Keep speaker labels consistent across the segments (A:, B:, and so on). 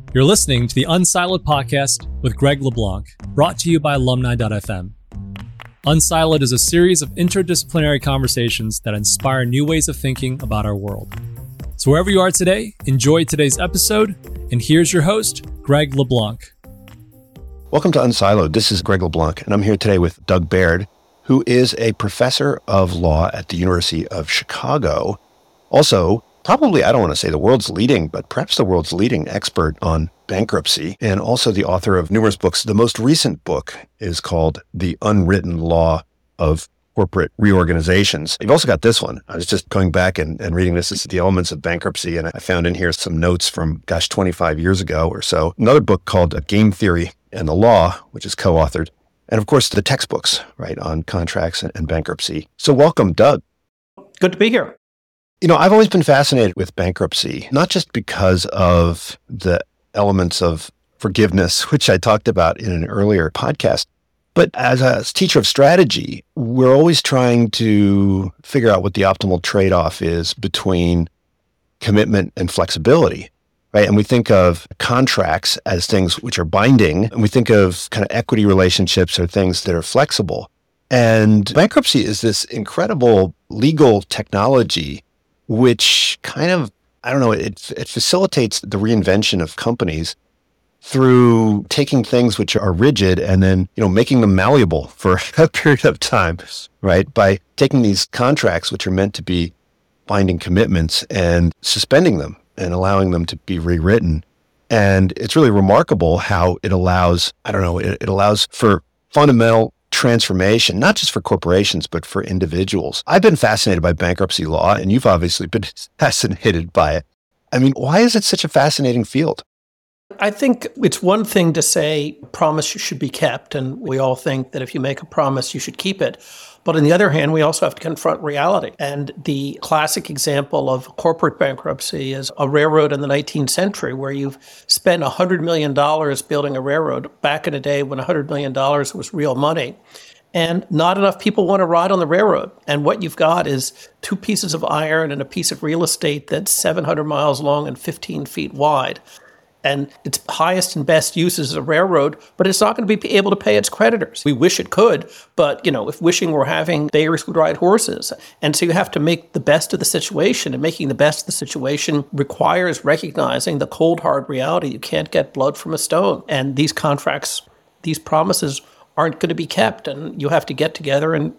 A: You're listening to the Unsiloed podcast with Greg LeBlanc, brought to you by Alumni.fm. Unsiloed is a series of interdisciplinary conversations that inspire new ways of thinking about our world. So wherever you are today, enjoy today's episode, and here's your host, Greg LeBlanc.
B: Welcome to Unsiloed. This is Greg LeBlanc, and I'm here today with Doug Baird, who is a professor of law at the University of Chicago. Also, probably, I don't want to say the world's leading, but perhaps the world's leading expert on bankruptcy, and also the author of numerous books. The most recent book is called The Unwritten Law of Corporate Reorganizations. You've also got this one. I was just going back and reading this. This is The Elements of Bankruptcy, and I found in here some notes from, 25 years ago or so. Another book called Game Theory and the Law, which is co-authored. And of course, the textbooks, right, on contracts and bankruptcy. So welcome, Doug.
C: Good to be here.
B: You know, I've always been fascinated with bankruptcy, not just because of the elements of forgiveness, which I talked about in an earlier podcast, but as a teacher of strategy, we're always trying to figure out what the optimal trade-off is between commitment and flexibility, right? And we think of contracts as things which are binding, and we think of kind of equity relationships or things that are flexible. And bankruptcy is this incredible legal technology which kind of, it facilitates the reinvention of companies through taking things which are rigid and then, making them malleable for a period of time, right? By taking these contracts, which are meant to be binding commitments, and suspending them and allowing them to be rewritten. And it's really remarkable how it allows, it allows for fundamental transformation, not just for corporations, but for individuals. I've been fascinated by bankruptcy law, and you've obviously been fascinated by it. I mean, why is it such a fascinating field?
C: I think it's one thing to say promise should be kept, and we all think that if you make a promise, you should keep it. But on the other hand, we also have to confront reality. And the classic example of corporate bankruptcy is a railroad in the 19th century where you've spent $100 million building a railroad back in a day when $100 million was real money. And not enough people want to ride on the railroad. And what you've got is two pieces of iron and a piece of real estate that's 700 miles long and 15 feet wide. And its highest and best use is a railroad, but it's not going to be able to pay its creditors. We wish it could, but if wishing were having, bears would ride horses. And so you have to make the best of the situation, and making the best of the situation requires recognizing the cold, hard reality. You can't get blood from a stone. And these contracts, these promises aren't going to be kept. And you have to get together and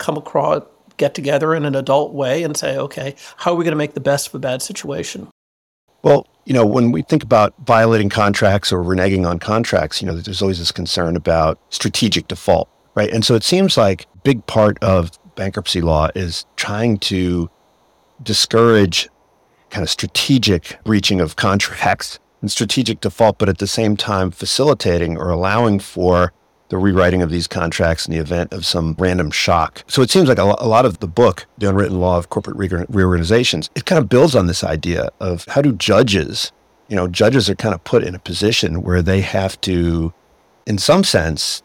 C: get together in an adult way and say, okay, how are we going to make the best of a bad situation?
B: Well, when we think about violating contracts or reneging on contracts, there's always this concern about strategic default, right? And so it seems like a big part of bankruptcy law is trying to discourage kind of strategic breaching of contracts and strategic default, but at the same time facilitating or allowing for the rewriting of these contracts in the event of some random shock. So it seems like a lot of the book, The Unwritten Law of Corporate Reorganizations, it kind of builds on this idea of how do judges are kind of put in a position where they have to, in some sense,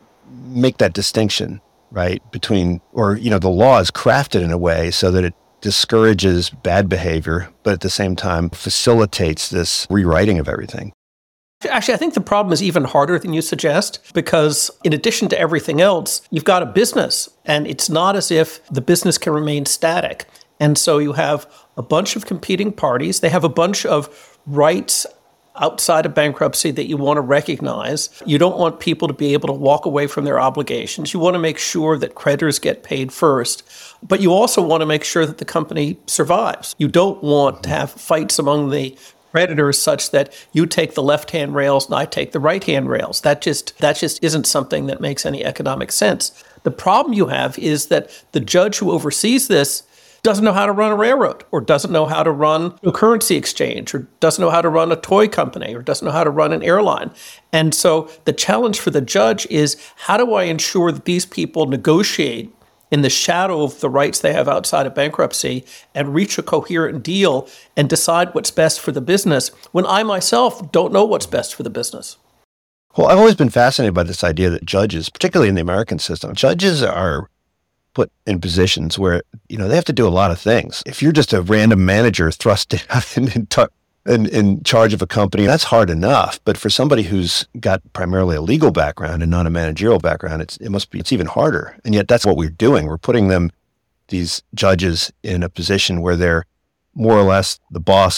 B: make that distinction, right? Between, the law is crafted in a way so that it discourages bad behavior, but at the same time facilitates this rewriting of everything.
C: Actually, I think the problem is even harder than you suggest, because in addition to everything else, you've got a business, and it's not as if the business can remain static. And so you have a bunch of competing parties. They have a bunch of rights outside of bankruptcy that you want to recognize. You don't want people to be able to walk away from their obligations. You want to make sure that creditors get paid first, but you also want to make sure that the company survives. You don't want to have fights among the creditors such that you take the left-hand rails and I take the right-hand rails. That just isn't something that makes any economic sense. The problem you have is that the judge who oversees this doesn't know how to run a railroad, or doesn't know how to run a currency exchange, or doesn't know how to run a toy company, or doesn't know how to run an airline. And so the challenge for the judge is, how do I ensure that these people negotiate in the shadow of the rights they have outside of bankruptcy and reach a coherent deal and decide what's best for the business when I myself don't know what's best for the business?
B: Well, I've always been fascinated by this idea that judges, particularly in the American system, judges are put in positions where, they have to do a lot of things. If you're just a random manager thrust in charge of a company, that's hard enough. But for somebody who's got primarily a legal background and not a managerial background, it's even harder. And yet that's what we're doing. We're putting these judges in a position where they're more or less the boss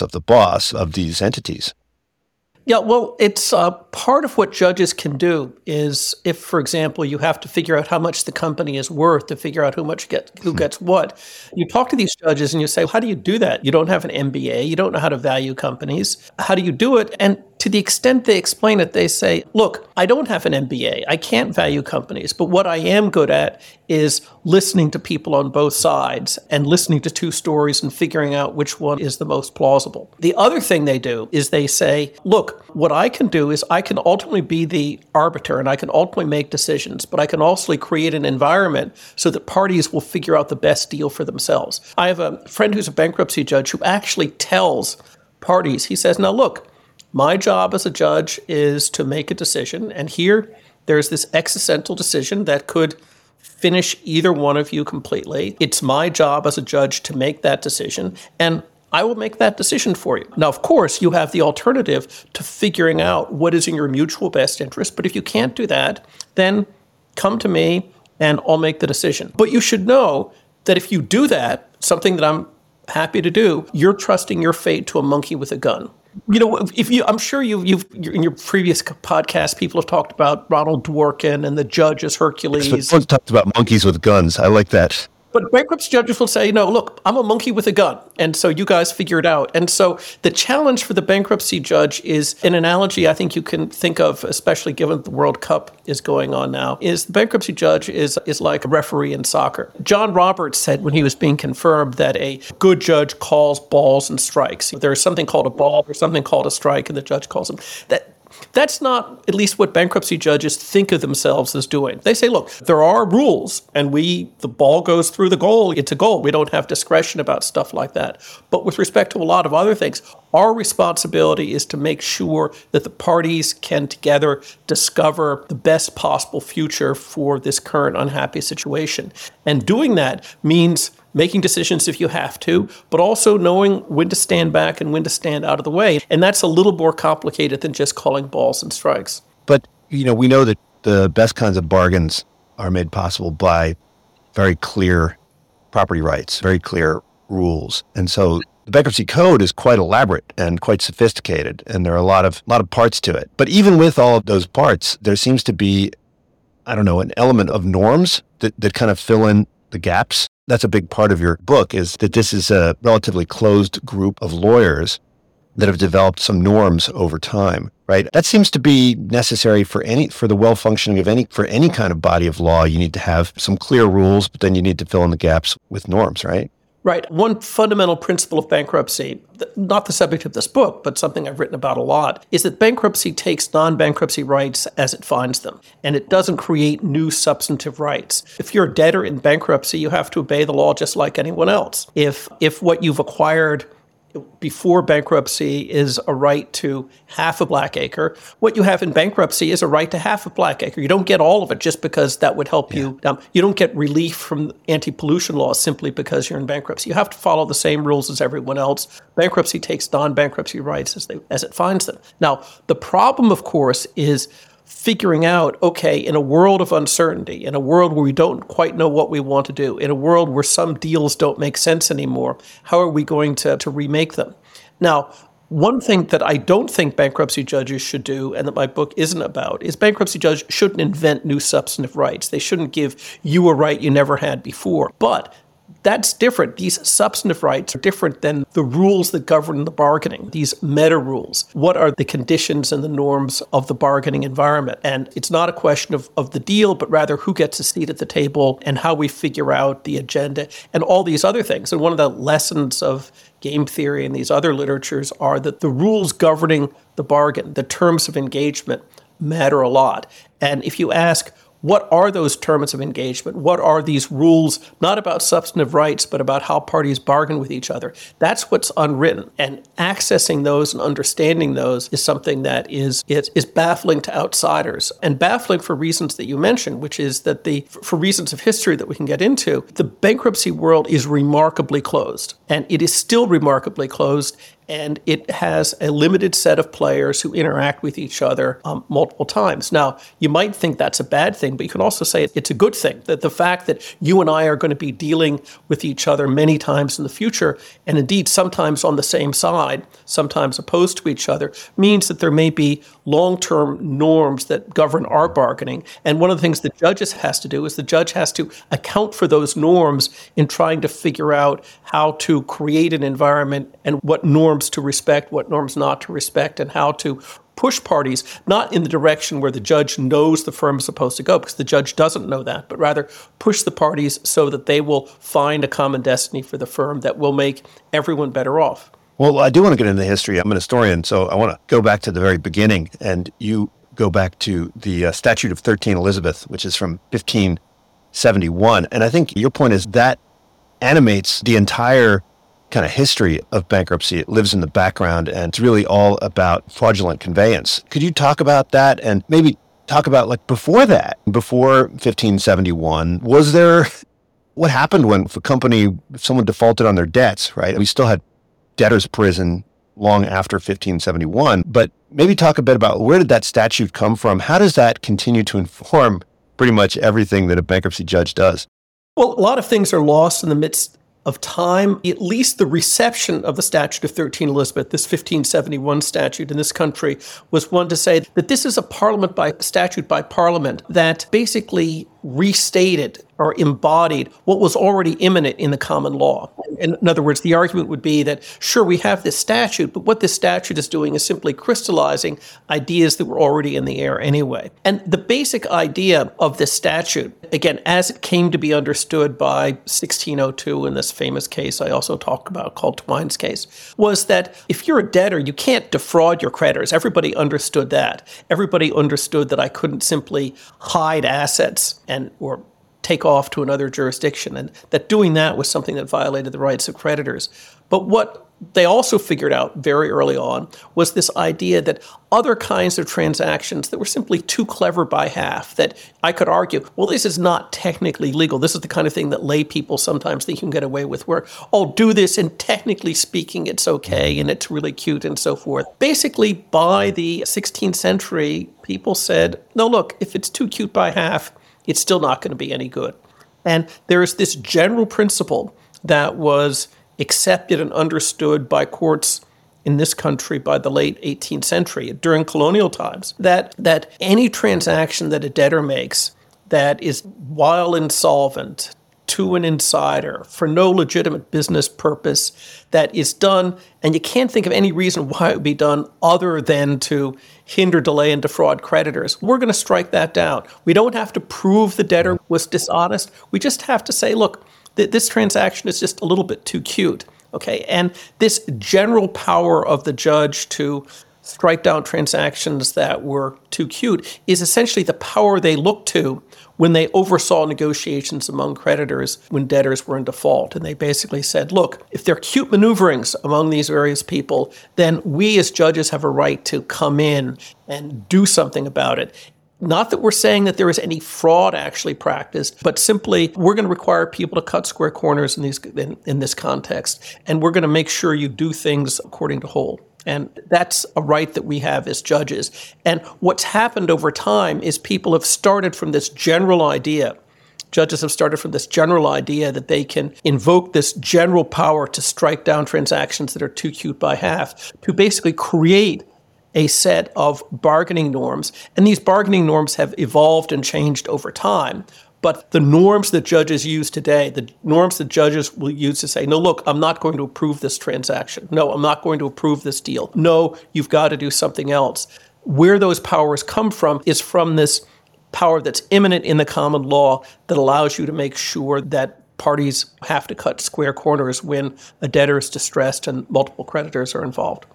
B: of these entities.
C: Yeah, well, it's part of what judges can do is if, for example, you have to figure out how much the company is worth to figure out who gets what. You talk to these judges and you say, how do you do that? You don't have an MBA. You don't know how to value companies. How do you do it? And to the extent they explain it, they say, look, I don't have an MBA. I can't value companies. But what I am good at is listening to people on both sides and listening to two stories and figuring out which one is the most plausible. The other thing they do is they say, look, what I can do is I can ultimately be the arbiter and I can ultimately make decisions, but I can also create an environment so that parties will figure out the best deal for themselves. I have a friend who's a bankruptcy judge who actually tells parties, he says, now look, my job as a judge is to make a decision, and here there's this existential decision that could finish either one of you completely. It's my job as a judge to make that decision, and I will make that decision for you. Now, of course, you have the alternative to figuring out what is in your mutual best interest, but if you can't do that, then come to me and I'll make the decision. But you should know that if you do that, something that I'm happy to do, you're trusting your fate to a monkey with a gun. You know, I'm sure you've in your previous podcast, people have talked about Ronald Dworkin and the judge as Hercules.
B: Folks talked about monkeys with guns. I like that.
C: But bankruptcy judges will say, no, look, I'm a monkey with a gun. And so you guys figure it out. And so the challenge for the bankruptcy judge is an analogy I think you can think of, especially given the World Cup is going on now, is the bankruptcy judge is like a referee in soccer. John Roberts said when he was being confirmed that a good judge calls balls and strikes. There's something called a ball, there's something called a strike, and the judge calls them. That's not at least what bankruptcy judges think of themselves as doing. They say, look, there are rules, and the ball goes through the goal. It's a goal. We don't have discretion about stuff like that. But with respect to a lot of other things, our responsibility is to make sure that the parties can together discover the best possible future for this current unhappy situation. And doing that means making decisions if you have to, but also knowing when to stand back and when to stand out of the way. And that's a little more complicated than just calling balls and strikes.
B: But, we know that the best kinds of bargains are made possible by very clear property rights, very clear rules. And so the bankruptcy code is quite elaborate and quite sophisticated, and there are a lot of parts to it. But even with all of those parts, there seems to be, an element of norms that kind of fill in the gaps. That's a big part of your book, is that this is a relatively closed group of lawyers that have developed some norms over time, right? That seems to be necessary for the well-functioning of any kind of body of law. You need to have some clear rules, but then you need to fill in the gaps with norms, right?
C: Right. One fundamental principle of bankruptcy, not the subject of this book, but something I've written about a lot, is that bankruptcy takes non-bankruptcy rights as it finds them, and it doesn't create new substantive rights. If you're a debtor in bankruptcy, you have to obey the law just like anyone else. If what you've acquired before bankruptcy is a right to half a black acre, what you have in bankruptcy is a right to half a black acre. You don't get all of it just because that would help you. You don't get relief from anti-pollution laws simply because you're in bankruptcy. You have to follow the same rules as everyone else. Bankruptcy takes non-bankruptcy rights as it finds them. Now, the problem, of course, is figuring out, okay, in a world of uncertainty, in a world where we don't quite know what we want to do, in a world where some deals don't make sense anymore, how are we going to remake them? Now, one thing that I don't think bankruptcy judges should do, and that my book isn't about, is bankruptcy judges shouldn't invent new substantive rights. They shouldn't give you a right you never had before. But that's different. These substantive rights are different than the rules that govern the bargaining, these meta rules. What are the conditions and the norms of the bargaining environment? And it's not a question of the deal, but rather who gets a seat at the table and how we figure out the agenda and all these other things. And one of the lessons of game theory and these other literatures are that the rules governing the bargain, the terms of engagement, matter a lot. And if you ask, what are those terms of engagement? What are these rules, not about substantive rights, but about how parties bargain with each other? That's what's unwritten. And accessing those and understanding those is something that is baffling to outsiders, and baffling for reasons that you mentioned, which is that for reasons of history that we can get into, the bankruptcy world is remarkably closed. And it is still remarkably closed. and it has a limited set of players who interact with each other multiple times. Now, you might think that's a bad thing, but you can also say it's a good thing, that the fact that you and I are going to be dealing with each other many times in the future, and indeed sometimes on the same side, sometimes opposed to each other, means that there may be long-term norms that govern our bargaining. And one of the things the judges has to do is the judge has to account for those norms in trying to figure out how to create an environment and what norms to respect, what norms not to respect, and how to push parties, not in the direction where the judge knows the firm is supposed to go, because the judge doesn't know that, but rather push the parties so that they will find a common destiny for the firm that will make everyone better off.
B: Well, I do want to get into the history. I'm an historian, so I want to go back to the very beginning, and you go back to the Statute of 13 Elizabeth, which is from 1571. And I think your point is that animates the entire kind of history of bankruptcy. It lives in the background, and it's really all about fraudulent conveyance. Could you talk about that and maybe talk about like before that, before 1571, was there, what happened when if someone defaulted on their debts, right? We still had debtor's prison long after 1571, but maybe talk a bit about where did that statute come from? How does that continue to inform pretty much everything that a bankruptcy judge does?
C: Well, a lot of things are lost in the midst of time. At least the reception of the Statute of 13 Elizabeth, this 1571 statute in this country, was one to say that this is a statute by Parliament that basically restated or embodied what was already imminent in the common law. In other words, the argument would be that, sure, we have this statute, but what this statute is doing is simply crystallizing ideas that were already in the air anyway. And the basic idea of this statute, again, as it came to be understood by 1602 in this famous case I also talk about called Twine's case, was that if you're a debtor, you can't defraud your creditors. Everybody understood that. Everybody understood that I couldn't simply hide assets or take off to another jurisdiction, and that doing that was something that violated the rights of creditors. But what they also figured out very early on was this idea that other kinds of transactions that were simply too clever by half, that I could argue, well, this is not technically legal. This is the kind of thing that lay people sometimes think you can get away with, where, oh, do this, and technically speaking, it's okay, and it's really cute, and so forth. Basically, by the 16th century, people said, no, look, if it's too cute by half, it's still not going to be any good. And there is this general principle that was accepted and understood by courts in this country by the late 18th century, during colonial times, that any transaction that a debtor makes that is while insolvent, to an insider, for no legitimate business purpose, that is done, and you can't think of any reason why it would be done other than to hinder, delay, and defraud creditors, we're going to strike that down. We don't have to prove the debtor was dishonest. We just have to say, look, this transaction is just a little bit too cute, okay? And this general power of the judge to strike down transactions that were too cute is essentially the power they looked to when they oversaw negotiations among creditors when debtors were in default. And they basically said, look, if there are cute maneuverings among these various people, then we as judges have a right to come in and do something about it. Not that we're saying that there is any fraud actually practiced, but simply we're going to require people to cut square corners in this context, and we're going to make sure you do things according to whole. And that's a right that we have as judges. And what's happened over time is people have started from this general idea. Judges have started from this general idea that they can invoke this general power to strike down transactions that are too cute by half, to basically create a set of bargaining norms. And these bargaining norms have evolved and changed over time. But the norms that judges use today, the norms that judges will use to say, no, look, I'm not going to approve this transaction. No, I'm not going to approve this deal. No, you've got to do something else. Where those powers come from is from this power that's imminent in the common law that allows you to make sure that parties have to cut square corners when a debtor is distressed and multiple creditors are involved.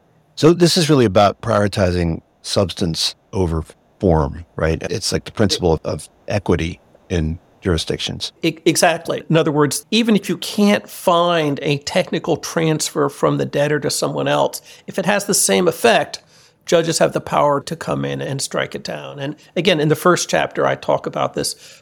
B: So this is really about prioritizing substance over form, right? It's like the principle of equity in jurisdictions.
C: Exactly. In other words, even if you can't find a technical transfer from the debtor to someone else, if it has the same effect, judges have the power to come in and strike it down. And again, in the first chapter, I talk about this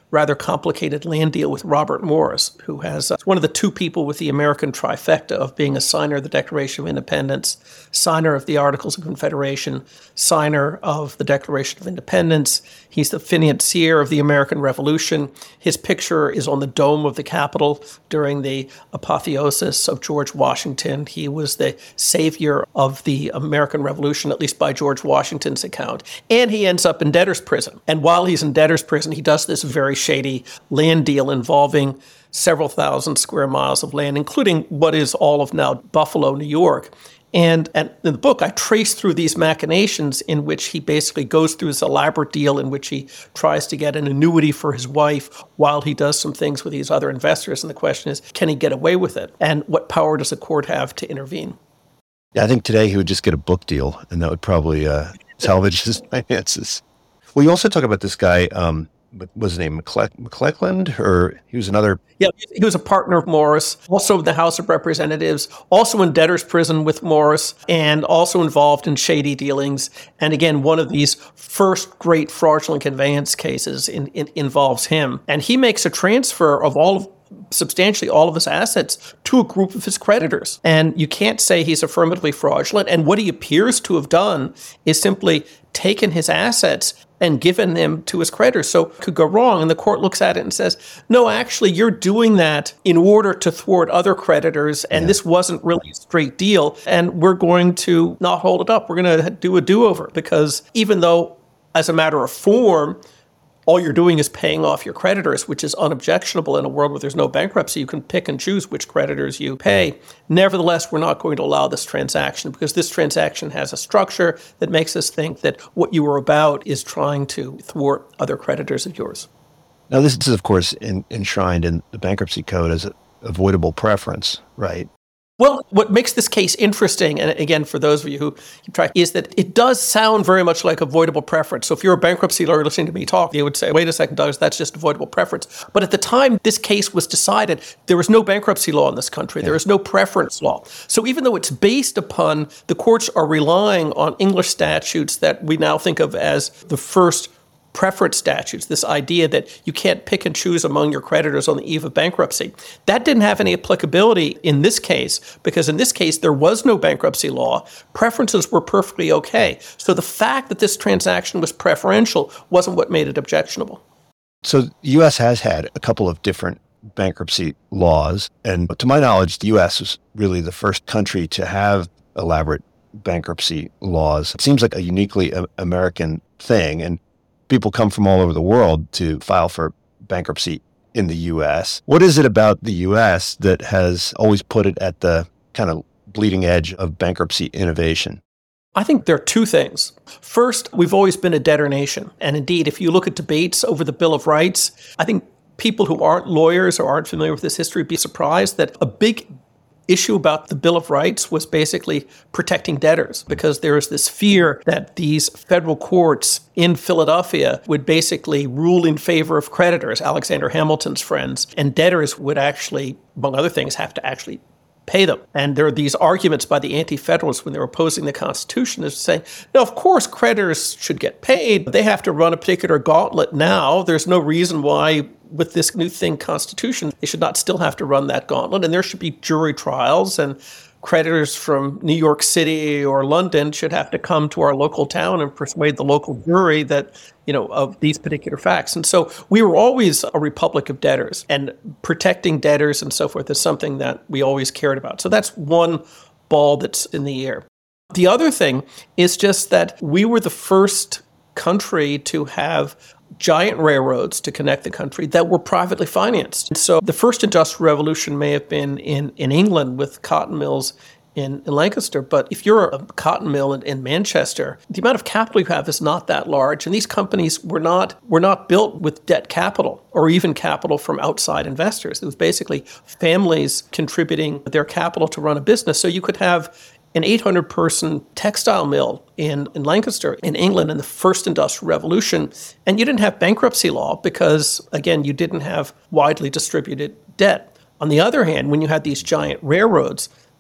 C: rather complicated land deal with Robert Morris, who has one of the two people with the American trifecta of being a signer of the Declaration of Independence, signer of the Articles of Confederation, signer of the Declaration of Independence. He's the financier of the American Revolution. His picture is on the dome of the Capitol during the apotheosis of George Washington. He was the savior of the American Revolution, at least by George Washington's account. And he ends up in debtor's prison. And while he's in debtor's prison, he does this very shady land deal involving several thousand square miles of land, including what is all of now Buffalo, New York. And in the book, I trace through these machinations in which he basically goes through this elaborate deal in which he tries to get an annuity for his wife while he does some things with these other investors. And the question is, can he get away with it? And what power does the court have to intervene?
B: Yeah, I think today he would just get a book deal, and that would probably salvage his finances. Well, you also talk about this guy, what was his name, McClelland, or he was another?
C: Yeah, he was a partner of Morris, also in the House of Representatives, also in debtor's prison with Morris, and also involved in shady dealings. And again, one of these first great fraudulent conveyance cases involves him. And he makes a transfer of substantially all of his assets to a group of his creditors. And you can't say he's affirmatively fraudulent. And what he appears to have done is simply taken his assets and given them to his creditors. So it could go wrong. And the court looks at it and says, no, actually, you're doing that in order to thwart other creditors. And this wasn't really a straight deal. And we're going to not hold it up. We're going to do a do-over, because even though as a matter of form, all you're doing is paying off your creditors, which is unobjectionable in a world where there's no bankruptcy. You can pick and choose which creditors you pay. Nevertheless, we're not going to allow this transaction, because this transaction has a structure that makes us think that what you were about is trying to thwart other creditors of yours.
B: Now, this is, of course, enshrined in the bankruptcy code as an avoidable preference, right?
C: Well, what makes this case interesting, and again, for those of you who keep track, is that it does sound very much like avoidable preference. So if you're a bankruptcy lawyer listening to me talk, you would say, wait a second, Douglas, that's just avoidable preference. But at the time this case was decided, there was no bankruptcy law in this country. There is no preference law. So even though it's based upon, the courts are relying on English statutes that we now think of as the first preference statutes, this idea that you can't pick and choose among your creditors on the eve of bankruptcy. That didn't have any applicability in this case, because in this case, there was no bankruptcy law. Preferences were perfectly okay. So the fact that this transaction was preferential wasn't what made it objectionable.
B: So the U.S. has had a couple of different bankruptcy laws. And to my knowledge, the U.S. was really the first country to have elaborate bankruptcy laws. It seems like a uniquely American thing. And people come from all over the world to file for bankruptcy in the U.S. What is it about the U.S. that has always put it at the kind of bleeding edge of bankruptcy innovation?
C: I think there are two things. First, we've always been a debtor nation. And indeed, if you look at debates over the Bill of Rights, I think people who aren't lawyers or aren't familiar with this history would be surprised that a big issue about the Bill of Rights was basically protecting debtors, because there is this fear that these federal courts in Philadelphia would basically rule in favor of creditors, Alexander Hamilton's friends, and debtors would actually, among other things, have to actually pay them. And there are these arguments by the anti-federalists when they're opposing the Constitution as saying, no, of course, creditors should get paid. They have to run a particular gauntlet now. There's no reason why with this new thing, Constitution, they should not still have to run that gauntlet. And there should be jury trials, and creditors from New York City or London should have to come to our local town and persuade the local jury that, of these particular facts. And so we were always a republic of debtors, and protecting debtors and so forth is something that we always cared about. So that's one ball that's in the air. The other thing is just that we were the first country to have giant railroads to connect the country that were privately financed. And so the first industrial revolution may have been in England with cotton mills in Lancaster, but if you're a cotton mill in Manchester, the amount of capital you have is not that large. And these companies were not built with debt capital or even capital from outside investors. It was basically families contributing their capital to run a business. So you could have an 800-person textile mill in Lancaster, in England, in the first industrial revolution. And you didn't have bankruptcy law because, again, you didn't have widely distributed debt. On the other hand, when you had these giant railroads,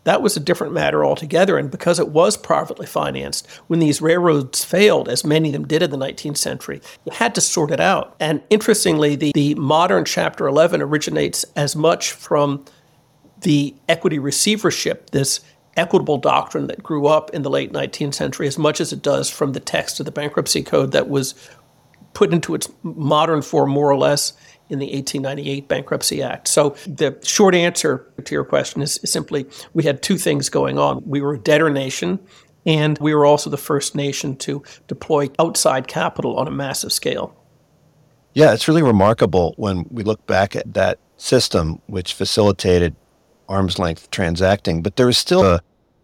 C: that was a different matter altogether. And because it was privately financed, when these railroads failed, as many of them did in the 19th century, you had to sort it out. And interestingly, the modern Chapter 11 originates as much from the equity receivership, this equitable doctrine that grew up in the late 19th century, as much as it does from the text of the bankruptcy code that was put into its modern form, more or less, in the 1898 Bankruptcy Act. So the short answer to your question is simply we had two things going on. We were a debtor nation, and we were also the first nation to deploy outside capital on a massive scale.
B: Yeah, it's really remarkable when we look back at that system, which facilitated arm's length transacting, but there was still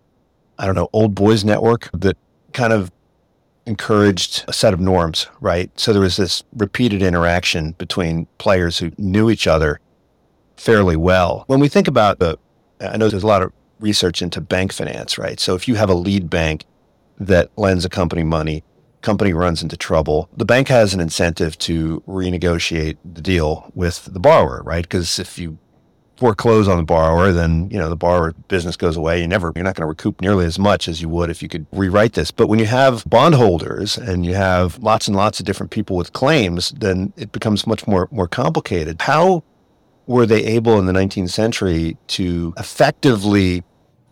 B: old boys network that kind of encouraged a set of norms, right? So there was this repeated interaction between players who knew each other fairly well. When we think about I know there's a lot of research into bank finance, right? So if you have a lead bank that lends a company money, company runs into trouble, the bank has an incentive to renegotiate the deal with the borrower, right? Because if you foreclose on the borrower, then, the borrower business goes away. You're not going to recoup nearly as much as you would if you could rewrite this. But when you have bondholders and you have lots and lots of different people with claims, then it becomes much more complicated. How were they able in the 19th century to effectively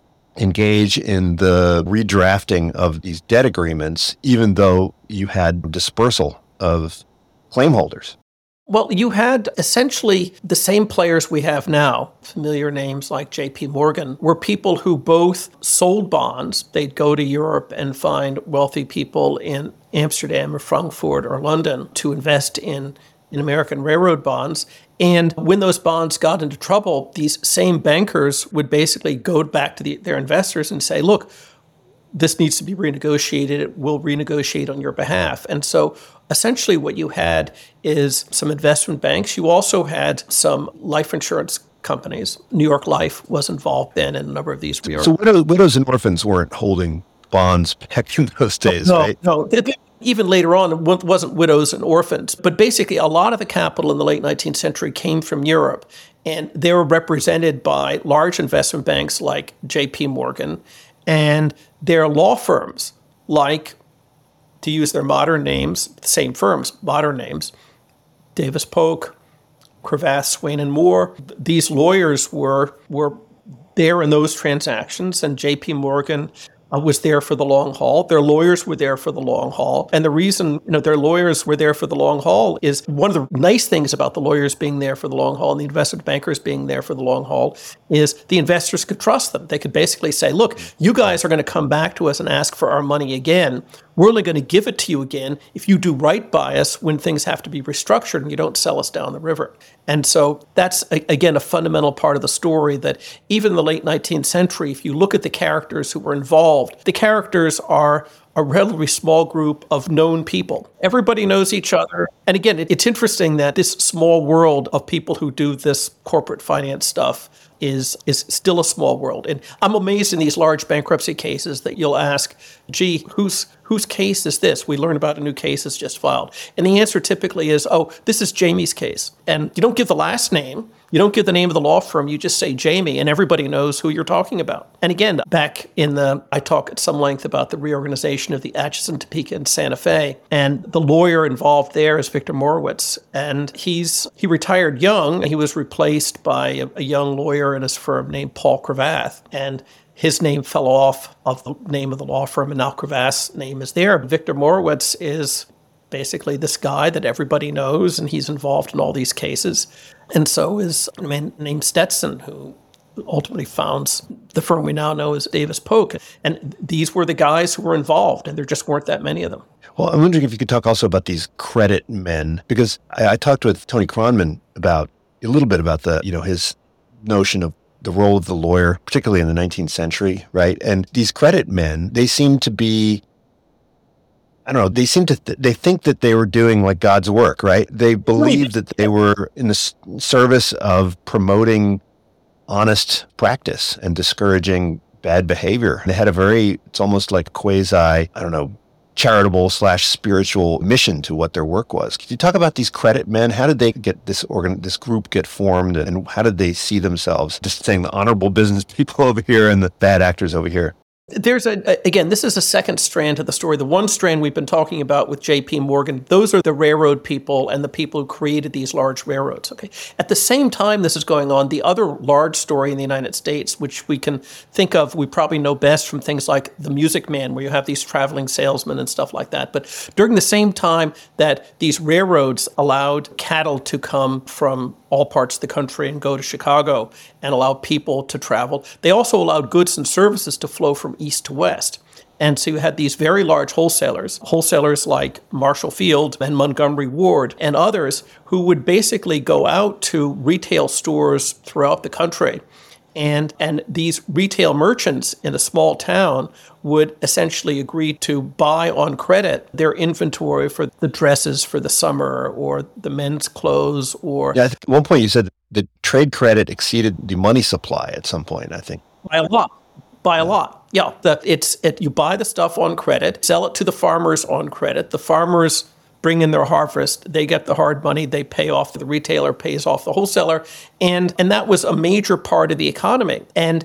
B: engage in the redrafting of these debt agreements, even though you had dispersal of claim holders?
C: Well, you had essentially the same players we have now. Familiar names like J.P. Morgan were people who both sold bonds. They'd go to Europe and find wealthy people in Amsterdam or Frankfurt or London to invest in American railroad bonds. And when those bonds got into trouble, these same bankers would basically go back to their investors and say, look, this needs to be renegotiated. We'll renegotiate on your behalf. And so essentially what you had is some investment banks. You also had some life insurance companies. New York Life was involved then in a number of these.
B: So widows and orphans weren't holding bonds back in those days, right?
C: No. Even later on, it wasn't widows and orphans. But basically, a lot of the capital in the late 19th century came from Europe. And they were represented by large investment banks like J.P. Morgan and their law firms, like, to use their modern names, same firms, modern names, Davis Polk, Cravath, Swaine and Moore. These lawyers were there in those transactions, and J.P. Morgan was there for the long haul. Their lawyers were there for the long haul. And the reason, their lawyers were there for the long haul is one of the nice things about the lawyers being there for the long haul and the investment bankers being there for the long haul is the investors could trust them. They could basically say, look, you guys are going to come back to us and ask for our money again. We're only going to give it to you again if you do right by us when things have to be restructured and you don't sell us down the river. And so that's, again, a fundamental part of the story that even in the late 19th century, if you look at the characters who were involved, the characters are a relatively small group of known people. Everybody knows each other. And again, it's interesting that this small world of people who do this corporate finance stuff is still a small world. And I'm amazed in these large bankruptcy cases that you'll ask, gee, whose case is this? We learn about a new case that's just filed. And the answer typically is, oh, this is Jamie's case. And you don't give the last name. You don't give the name of the law firm. You just say Jamie, and everybody knows who you're talking about. And again, I talk at some length about the reorganization of the Atchison, Topeka, and Santa Fe. And the lawyer involved there is Victor Morowitz. And he retired young. He was replaced by a young lawyer in his firm named Paul Cravath. And his name fell off of the name of the law firm, and now Cravath's name is there. Victor Morowitz is basically this guy that everybody knows, and he's involved in all these cases. And so is a man named Stetson, who ultimately founds the firm we now know as Davis Polk. And these were the guys who were involved, and there just weren't that many of them.
B: Well, I'm wondering if you could talk also about these credit men, because I talked with Tony Kronman about a little bit about his notion of the role of the lawyer, particularly in the 19th century, right? And these credit men, they seem to be, they think that they were doing like God's work, right? They believed that they were in the service of promoting honest practice and discouraging bad behavior. They had it's almost like quasi, charitable / spiritual mission to what their work was. Could you talk about these credit men? How did they get this group get formed, and how did they see themselves? Just saying the honorable business people over here and the bad actors over here.
C: There's again, this is a second strand to the story. The one strand we've been talking about with J.P. Morgan, those are the railroad people and the people who created these large railroads. Okay. At the same time this is going on, the other large story in the United States, which we can think of, we probably know best from things like The Music Man, where you have these traveling salesmen and stuff like that. But during the same time that these railroads allowed cattle to come from all parts of the country and go to Chicago and allow people to travel, they also allowed goods and services to flow from east to west. And so you had these very large wholesalers like Marshall Field and Montgomery Ward and others who would basically go out to retail stores throughout the country. And these retail merchants in a small town would essentially agree to buy on credit their inventory for the dresses for the summer or the men's clothes or...
B: Yeah, at one point you said the trade credit exceeded the money supply at some point, I think.
C: By a lot. Yeah, you buy the stuff on credit, sell it to the farmers on credit. The farmers bring in their harvest, they get the hard money, they pay off the retailer, pays off the wholesaler, and that was a major part of the economy. And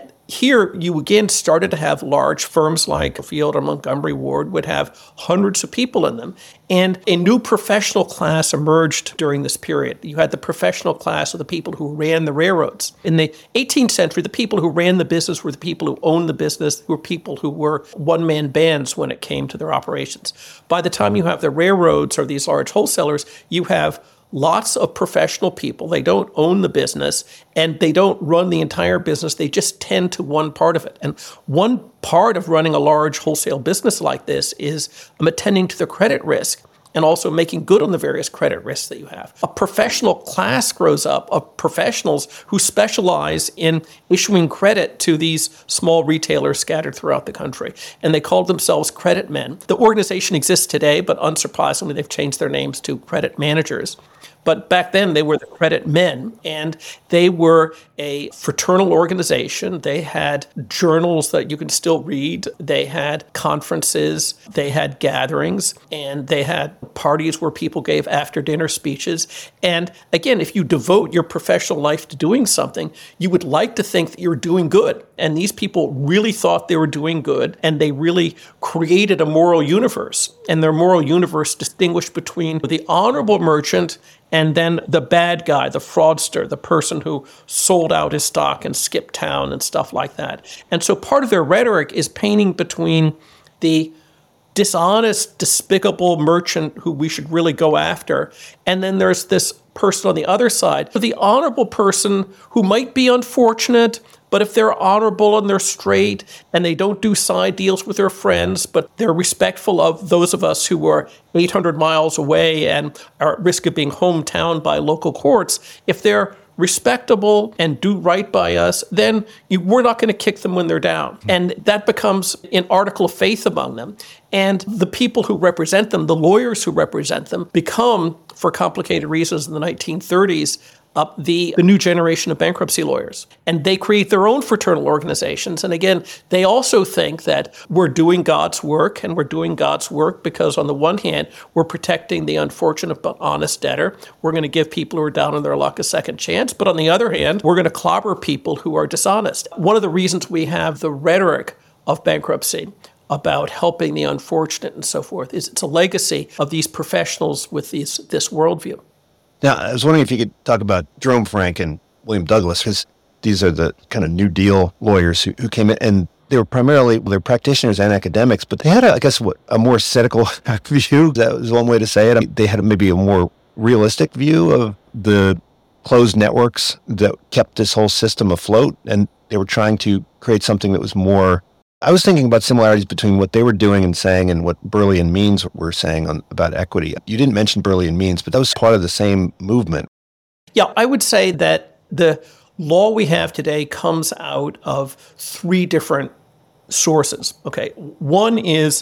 C: here you again started to have large firms like Field or Montgomery Ward would have hundreds of people in them. And a new professional class emerged during this period. You had the professional class of the people who ran the railroads. In the 18th century, the people who ran the business were the people who owned the business, who were people who were one-man bands when it came to their operations. By the time you have the railroads or these large wholesalers, you have lots of professional people. They don't own the business and they don't run the entire business. They just tend to one part of it. And one part of running a large wholesale business like this is attending to the credit risk and also making good on the various credit risks that you have. A professional class grows up of professionals who specialize in issuing credit to these small retailers scattered throughout the country. And they called themselves credit men. The organization exists today, but unsurprisingly, they've changed their names to credit managers. But back then, they were the credit men, and they were a fraternal organization. They had journals that you can still read. They had conferences. They had gatherings, and they had parties where people gave after-dinner speeches. And again, if you devote your professional life to doing something, you would like to think that you're doing good. And these people really thought they were doing good, and they really created a moral universe. And their moral universe distinguished between the honorable merchant and then the bad guy, the fraudster, the person who sold out his stock and skipped town and stuff like that. And so part of their rhetoric is painting between the dishonest, despicable merchant who we should really go after, and then there's this person on the other side, the honorable person who might be unfortunate, but if they're honorable and they're straight and they don't do side deals with their friends, but they're respectful of those of us who are 800 miles away and are at risk of being hometown by local courts, if they're respectable and do right by us, then we're not going to kick them when they're down. And that becomes an article of faith among them. And the people who represent them, the lawyers who represent them, become, for complicated reasons in the 1930s, the new generation of bankruptcy lawyers. And they create their own fraternal organizations. And again, they also think that we're doing God's work, and we're doing God's work because on the one hand, we're protecting the unfortunate but honest debtor. We're going to give people who are down on their luck a second chance. But on the other hand, we're going to clobber people who are dishonest. One of the reasons we have the rhetoric of bankruptcy about helping the unfortunate and so forth is it's a legacy of these professionals with this worldview.
B: Now, I was wondering if you could talk about Jerome Frank and William Douglas, because these are the kind of New Deal lawyers who came in, and they were primarily, they're practitioners and academics, but they had, a more ascetical view. That was one way to say it. They had maybe a more realistic view of the closed networks that kept this whole system afloat, and they were trying to create something that was more... I was thinking about similarities between what they were doing and saying and what Burleigh and Means were saying about equity. You didn't mention Burleigh and Means, but that was part of the same movement.
C: Yeah, I would say that the law we have today comes out of three different sources. Okay, one is,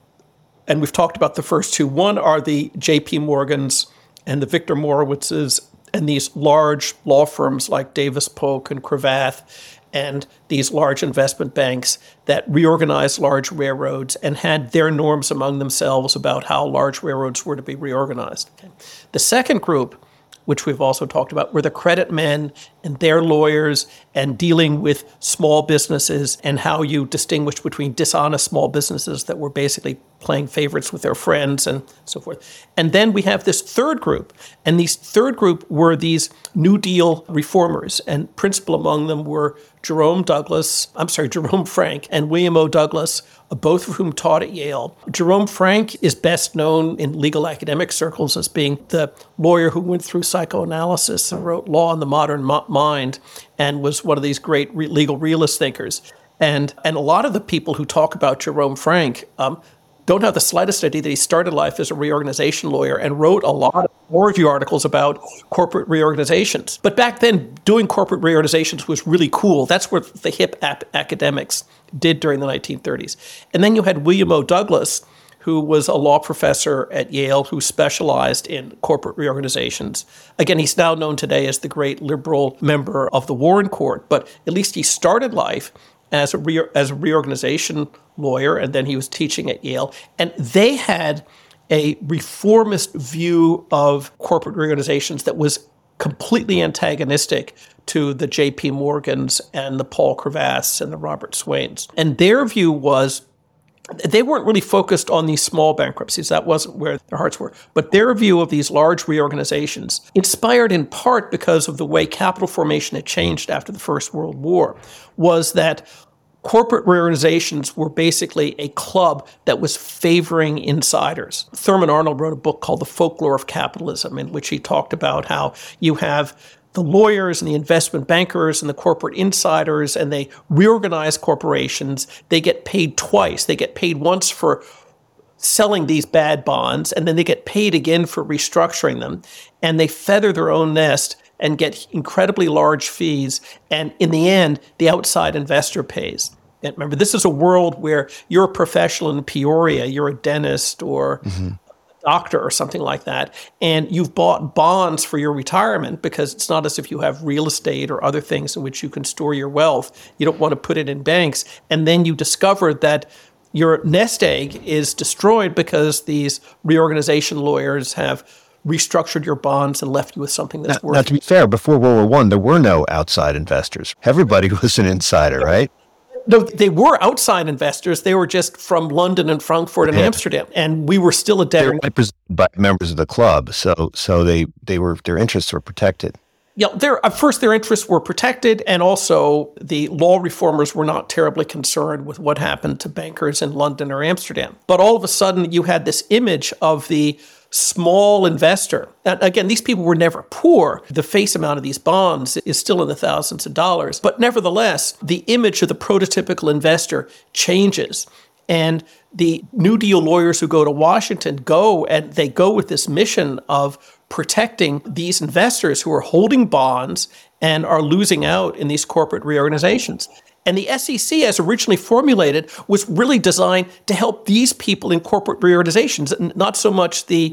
C: and we've talked about the first two, one are the J.P. Morgans and the Victor Morowitzes and these large law firms like Davis Polk and Cravath and these large investment banks that reorganized large railroads and had their norms among themselves about how large railroads were to be reorganized. Okay. The second group, which we've also talked about, were the credit men and their lawyers and dealing with small businesses and how you distinguish between dishonest small businesses that were basically playing favorites with their friends and so forth. And then we have this third group, and these third group were these New Deal reformers, and principal among them were Jerome Frank and William O. Douglas, both of whom taught at Yale. Jerome Frank is best known in legal academic circles as being the lawyer who went through psychoanalysis and wrote Law in the Modern Mind and was one of these great legal realist thinkers. And a lot of the people who talk about Jerome Frank don't have the slightest idea that he started life as a reorganization lawyer and wrote a lot of law review articles about corporate reorganizations. But back then, doing corporate reorganizations was really cool. That's what the hip academics did during the 1930s. And then you had William O. Douglas, who was a law professor at Yale who specialized in corporate reorganizations. Again, he's now known today as the great liberal member of the Warren Court, but at least he started life as a reorganization lawyer, and then he was teaching at Yale. And they had a reformist view of corporate reorganizations that was completely antagonistic to the J.P. Morgans and the Paul Cravaths and the Robert Swains. And their view was they weren't really focused on these small bankruptcies. That wasn't where their hearts were. But their view of these large reorganizations, inspired in part because of the way capital formation had changed after the First World War, was that corporate reorganizations were basically a club that was favoring insiders. Thurman Arnold wrote a book called The Folklore of Capitalism, in which he talked about how you have the lawyers and the investment bankers and the corporate insiders, and they reorganize corporations. They get paid twice. They get paid once for selling these bad bonds, and then they get paid again for restructuring them. And they feather their own nest and get incredibly large fees. And in the end, the outside investor pays. And remember, this is a world where you're a professional in Peoria, you're a dentist or doctor or something like that, and you've bought bonds for your retirement because it's not as if you have real estate or other things in which you can store your wealth. You don't want to put it in banks. And then you discover that your nest egg is destroyed because these reorganization lawyers have restructured your bonds and left you with something that's worth.
B: Now, to be fair, before World War I, there were no outside investors. Everybody was an insider, right?
C: No, they were outside investors. They were just from London and Frankfurt and Amsterdam, and we were still a debt.
B: They were represented by members of the club, so they were, their interests were protected.
C: Yeah, first their interests were protected, and also the law reformers were not terribly concerned with what happened to bankers in London or Amsterdam. But all of a sudden, you had this image of the small investor. And again, these people were never poor. The face amount of these bonds is still in the thousands of dollars. But nevertheless, the image of the prototypical investor changes. And the New Deal lawyers who go to Washington go with this mission of protecting these investors who are holding bonds and are losing out in these corporate reorganizations. And the SEC, as originally formulated, was really designed to help these people in corporate reorganizations, not so much the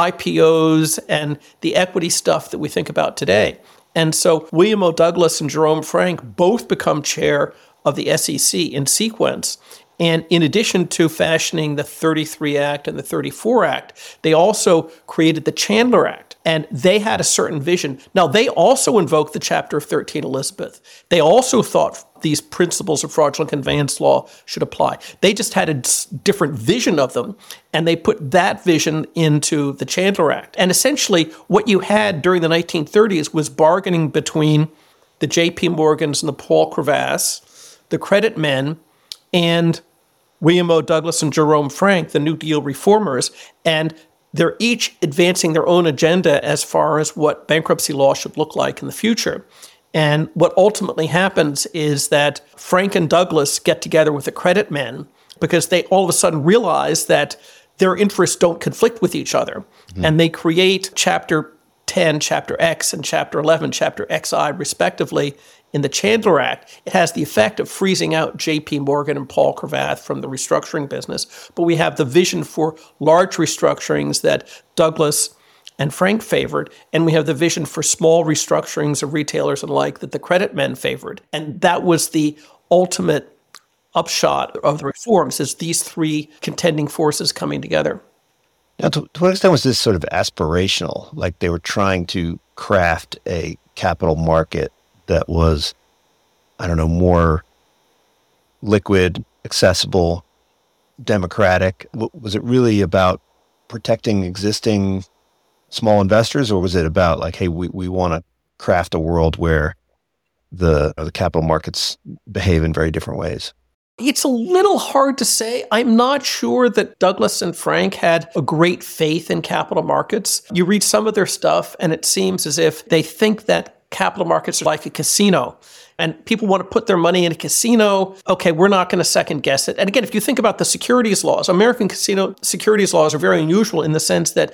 C: IPOs and the equity stuff that we think about today. And so William O. Douglas and Jerome Frank both become chair of the SEC in sequence. And in addition to fashioning the 33 Act and the 34 Act, they also created the Chandler Act. And they had a certain vision. Now, they also invoked the Chapter 13 Elizabeth. They also thought these principles of fraudulent conveyance law should apply. They just had a different vision of them, and they put that vision into the Chandler Act. And essentially, what you had during the 1930s was bargaining between the J.P. Morgans and the Paul Cravaths, the credit men, and William O. Douglas and Jerome Frank, the New Deal reformers, and they're each advancing their own agenda as far as what bankruptcy law should look like in the future. And what ultimately happens is that Frank and Douglas get together with the credit men because they all of a sudden realize that their interests don't conflict with each other. Mm-hmm. And they create Chapter 10, Chapter X, and Chapter 11, Chapter XI, respectively, in the Chandler Act. It has the effect of freezing out J.P. Morgan and Paul Cravath from the restructuring business. But we have the vision for large restructurings that Douglas and Frank favored, and we have the vision for small restructurings of retailers and like that the credit men favored. And that was the ultimate upshot of the reforms, is these three contending forces coming together.
B: Now, to what extent was this sort of aspirational? Like they were trying to craft a capital market that was, I don't know, more liquid, accessible, democratic? Was it really about protecting existing small investors, or was it about like, hey, we want to craft a world where the capital markets behave in very different ways?
C: It's a little hard to say. I'm not sure that Douglas and Frank had a great faith in capital markets. You read some of their stuff, and it seems as if they think that capital markets are like a casino. And people want to put their money in a casino. Okay, we're not going to second guess it. And again, if you think about the securities laws, American casino securities laws are very unusual in the sense that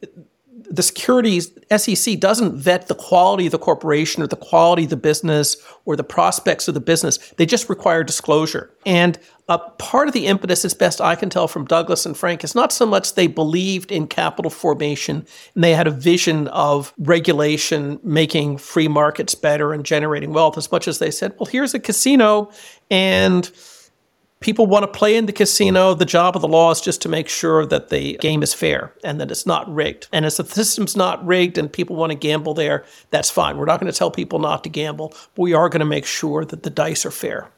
C: the securities SEC doesn't vet the quality of the corporation or the quality of the business or the prospects of the business. They just require disclosure. And part of the impetus, as best I can tell from Douglas and Frank, is not so much they believed in capital formation and they had a vision of regulation making free markets better and generating wealth, as much as they said, well, here's a casino and people want to play in the casino. The job of the law is just to make sure that the game is fair and that it's not rigged. And if the system's not rigged and people want to gamble there, that's fine. We're not going to tell people not to gamble, but we are going to make sure that the dice are fair.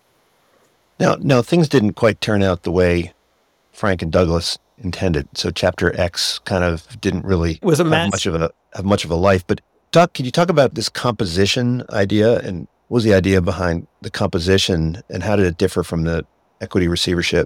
B: Now, things didn't quite turn out the way Frank and Douglas intended. So Chapter X kind of didn't really have much of a life. But Doc, can you talk about this composition idea, and what was the idea behind the composition, and how did it differ from the equity receivership?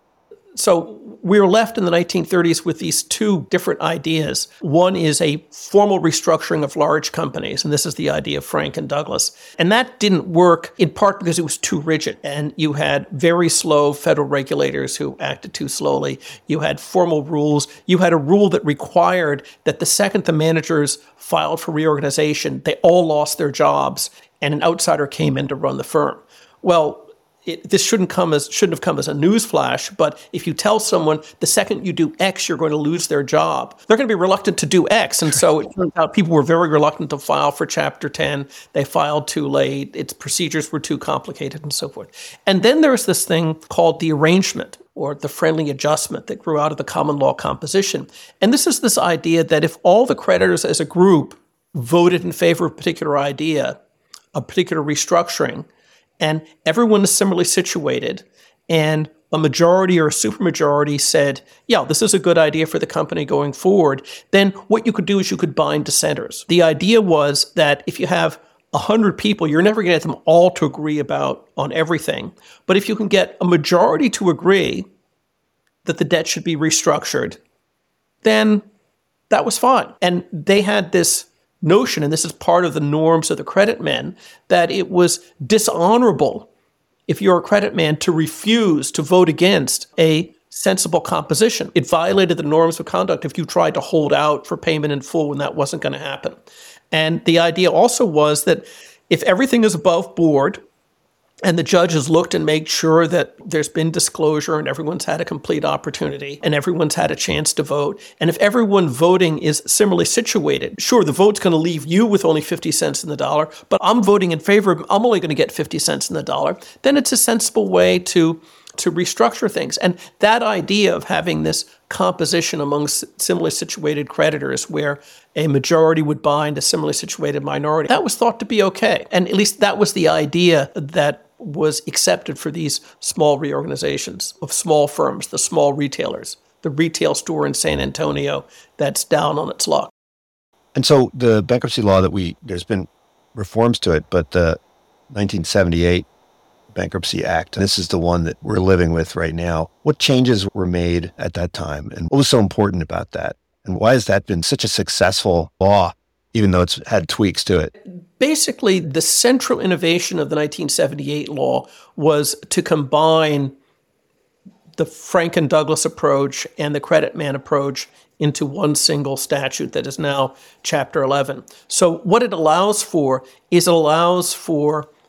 C: So we were left in the 1930s with these two different ideas. One is a formal restructuring of large companies, and this is the idea of Frank and Douglas. And that didn't work in part because it was too rigid, and you had very slow federal regulators who acted too slowly. You had formal rules. You had a rule that required that the second the managers filed for reorganization, they all lost their jobs, and an outsider came in to run the firm. Well, this shouldn't have come as a news flash, but if you tell someone the second you do X, you're going to lose their job, they're going to be reluctant to do X. And so it turns out people were very reluctant to file for Chapter 10. They filed too late. Its procedures were too complicated and so forth. And then there's this thing called the arrangement, or the friendly adjustment, that grew out of the common law composition. And this is this idea that if all the creditors as a group voted in favor of a particular idea, a particular restructuring, and everyone is similarly situated, and a majority or a supermajority said, yeah, this is a good idea for the company going forward, then what you could do is you could bind dissenters. The idea was that if you have 100 people, you're never going to get them all to agree on everything. But if you can get a majority to agree that the debt should be restructured, then that was fine. And they had this notion, and this is part of the norms of the credit men, that it was dishonorable if you're a credit man to refuse to vote against a sensible composition. It violated the norms of conduct if you tried to hold out for payment in full when that wasn't going to happen. And the idea also was that if everything is above board and the judge has looked and made sure that there's been disclosure and everyone's had a complete opportunity and everyone's had a chance to vote, and if everyone voting is similarly situated, sure, the vote's going to leave you with only 50 cents in the dollar, but I'm voting in favor of, I'm only going to get 50 cents in the dollar, then it's a sensible way to restructure things. And that idea of having this composition among similarly situated creditors where a majority would bind a similarly situated minority, that was thought to be okay. And at least that was the idea that was accepted for these small reorganizations of small firms, the small retailers, the retail store in San Antonio that's down on its luck.
B: And so the bankruptcy law there's been reforms to it, but the 1978 Bankruptcy Act, and this is the one that we're living with right now. What changes were made at that time, and what was so important about that? And why has that been such a successful law, even though it's had tweaks to it?
C: Basically, the central innovation of the 1978 law was to combine the Frank and Douglas approach and the credit man approach into one single statute that is now Chapter 11. So what it allows for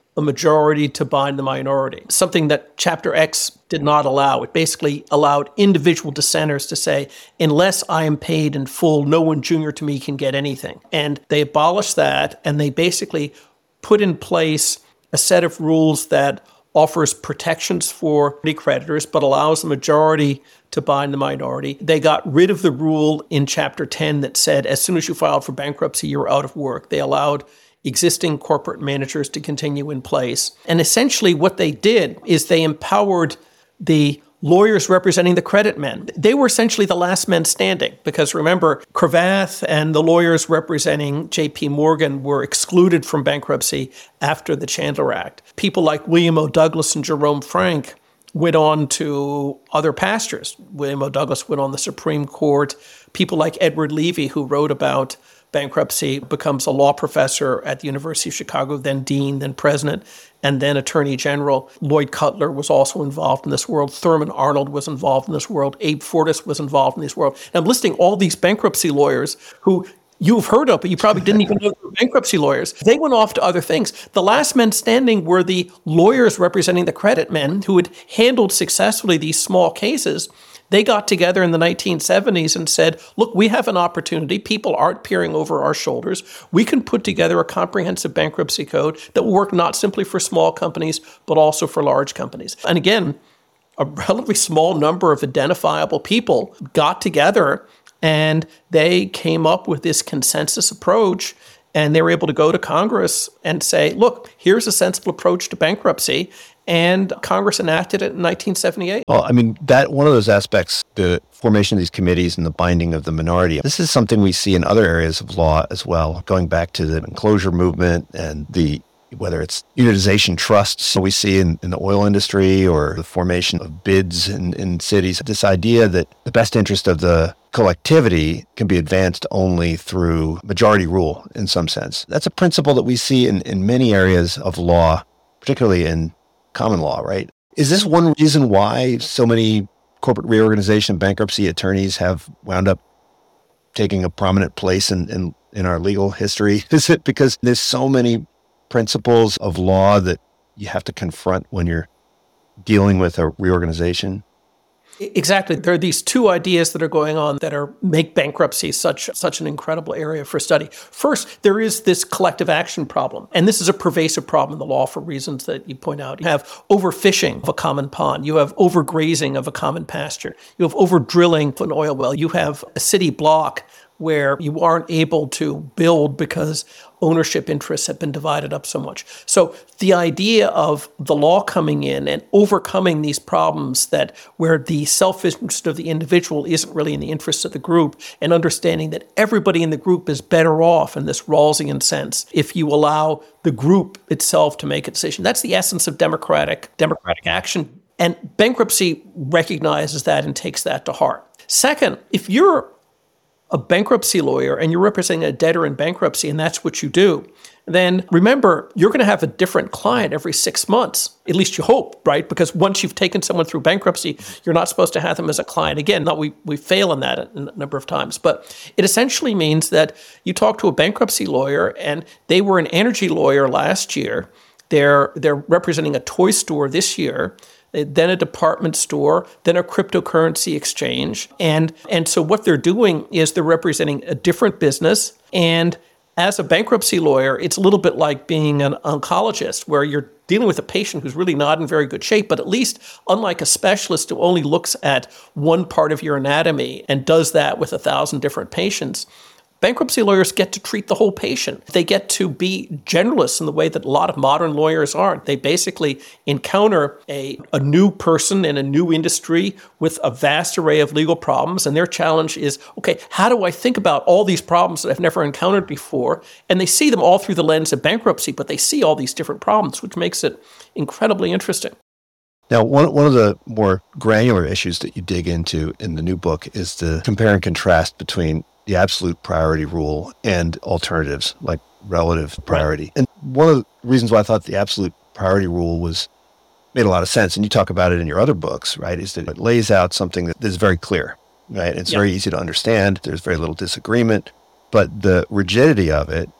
C: a majority to bind the minority, something that Chapter X did not allow. It basically allowed individual dissenters to say, unless I am paid in full, no one junior to me can get anything. And they abolished that, and they basically put in place a set of rules that offers protections for creditors, but allows the majority to bind the minority. They got rid of the rule in Chapter 10 that said, as soon as you filed for bankruptcy, you're out of work. They allowed existing corporate managers to continue in place. And essentially what they did is they empowered the lawyers representing the credit men. They were essentially the last men standing because remember, Cravath and the lawyers representing J.P. Morgan were excluded from bankruptcy after the Chandler Act. People like William O. Douglas and Jerome Frank went on to other pastures. William O. Douglas went on the Supreme Court. People like Edward Levy, who wrote about bankruptcy, becomes a law professor at the University of Chicago, then dean, then president, and then attorney general. Lloyd Cutler was also involved in this world. Thurman Arnold was involved in this world. Abe Fortas was involved in this world. And I'm listing all these bankruptcy lawyers who you've heard of, but you probably didn't even know they were bankruptcy lawyers. They went off to other things. The last men standing were the lawyers representing the credit men who had handled successfully these small cases. They got together in the 1970s and said, look, we have an opportunity. People aren't peering over our shoulders. We can put together a comprehensive bankruptcy code that will work not simply for small companies, but also for large companies. And again, a relatively small number of identifiable people got together and they came up with this consensus approach, and they were able to go to Congress and say, look, here's a sensible approach to bankruptcy. And Congress enacted it in 1978.
B: Well, I mean, that one of those aspects, the formation of these committees and the binding of the minority, this is something we see in other areas of law as well, going back to the enclosure movement and whether it's unitization trusts we see in the oil industry or the formation of bids in cities, this idea that the best interest of the collectivity can be advanced only through majority rule in some sense. That's a principle that we see in many areas of law, particularly in common law, right? Is this one reason why so many corporate reorganization bankruptcy attorneys have wound up taking a prominent place in our legal history? Is it because there's so many principles of law that you have to confront when you're dealing with a reorganization?
C: Exactly. There are these two ideas that are going on that make bankruptcy such an incredible area for study. First, there is this collective action problem, and this is a pervasive problem in the law for reasons that you point out. You have overfishing of a common pond. You have overgrazing of a common pasture. You have overdrilling of an oil well. You have a city block where you aren't able to build because ownership interests have been divided up so much. So the idea of the law coming in and overcoming these problems where the self-interest of the individual isn't really in the interest of the group, and understanding that everybody in the group is better off in this Rawlsian sense if you allow the group itself to make a decision. That's the essence of democratic action. And bankruptcy recognizes that and takes that to heart. Second, if you're a bankruptcy lawyer and you're representing a debtor in bankruptcy and that's what you do, then remember, you're going to have a different client every 6 months. At least you hope, right? Because once you've taken someone through bankruptcy, you're not supposed to have them as a client again. Now, we fail in that a number of times, but it essentially means that you talk to a bankruptcy lawyer and they were an energy lawyer last year. They're representing a toy store this year, then a department store, then a cryptocurrency exchange. And so what they're doing is they're representing a different business. And as a bankruptcy lawyer, it's a little bit like being an oncologist where you're dealing with a patient who's really not in very good shape, but at least unlike a specialist who only looks at one part of your anatomy and does that with 1,000 different patients, bankruptcy lawyers get to treat the whole patient. They get to be generalists in the way that a lot of modern lawyers aren't. They basically encounter a new person in a new industry with a vast array of legal problems, and their challenge is, okay, how do I think about all these problems that I've never encountered before? And they see them all through the lens of bankruptcy, but they see all these different problems, which makes it incredibly interesting.
B: Now, one of the more granular issues that you dig into in the new book is the compare and contrast between the absolute priority rule and alternatives like relative priority. Right. And one of the reasons why I thought the absolute priority rule made a lot of sense, and you talk about it in your other books, right, is that it lays out something that is very clear, right? It's very easy to understand. There's very little disagreement, but the rigidity of it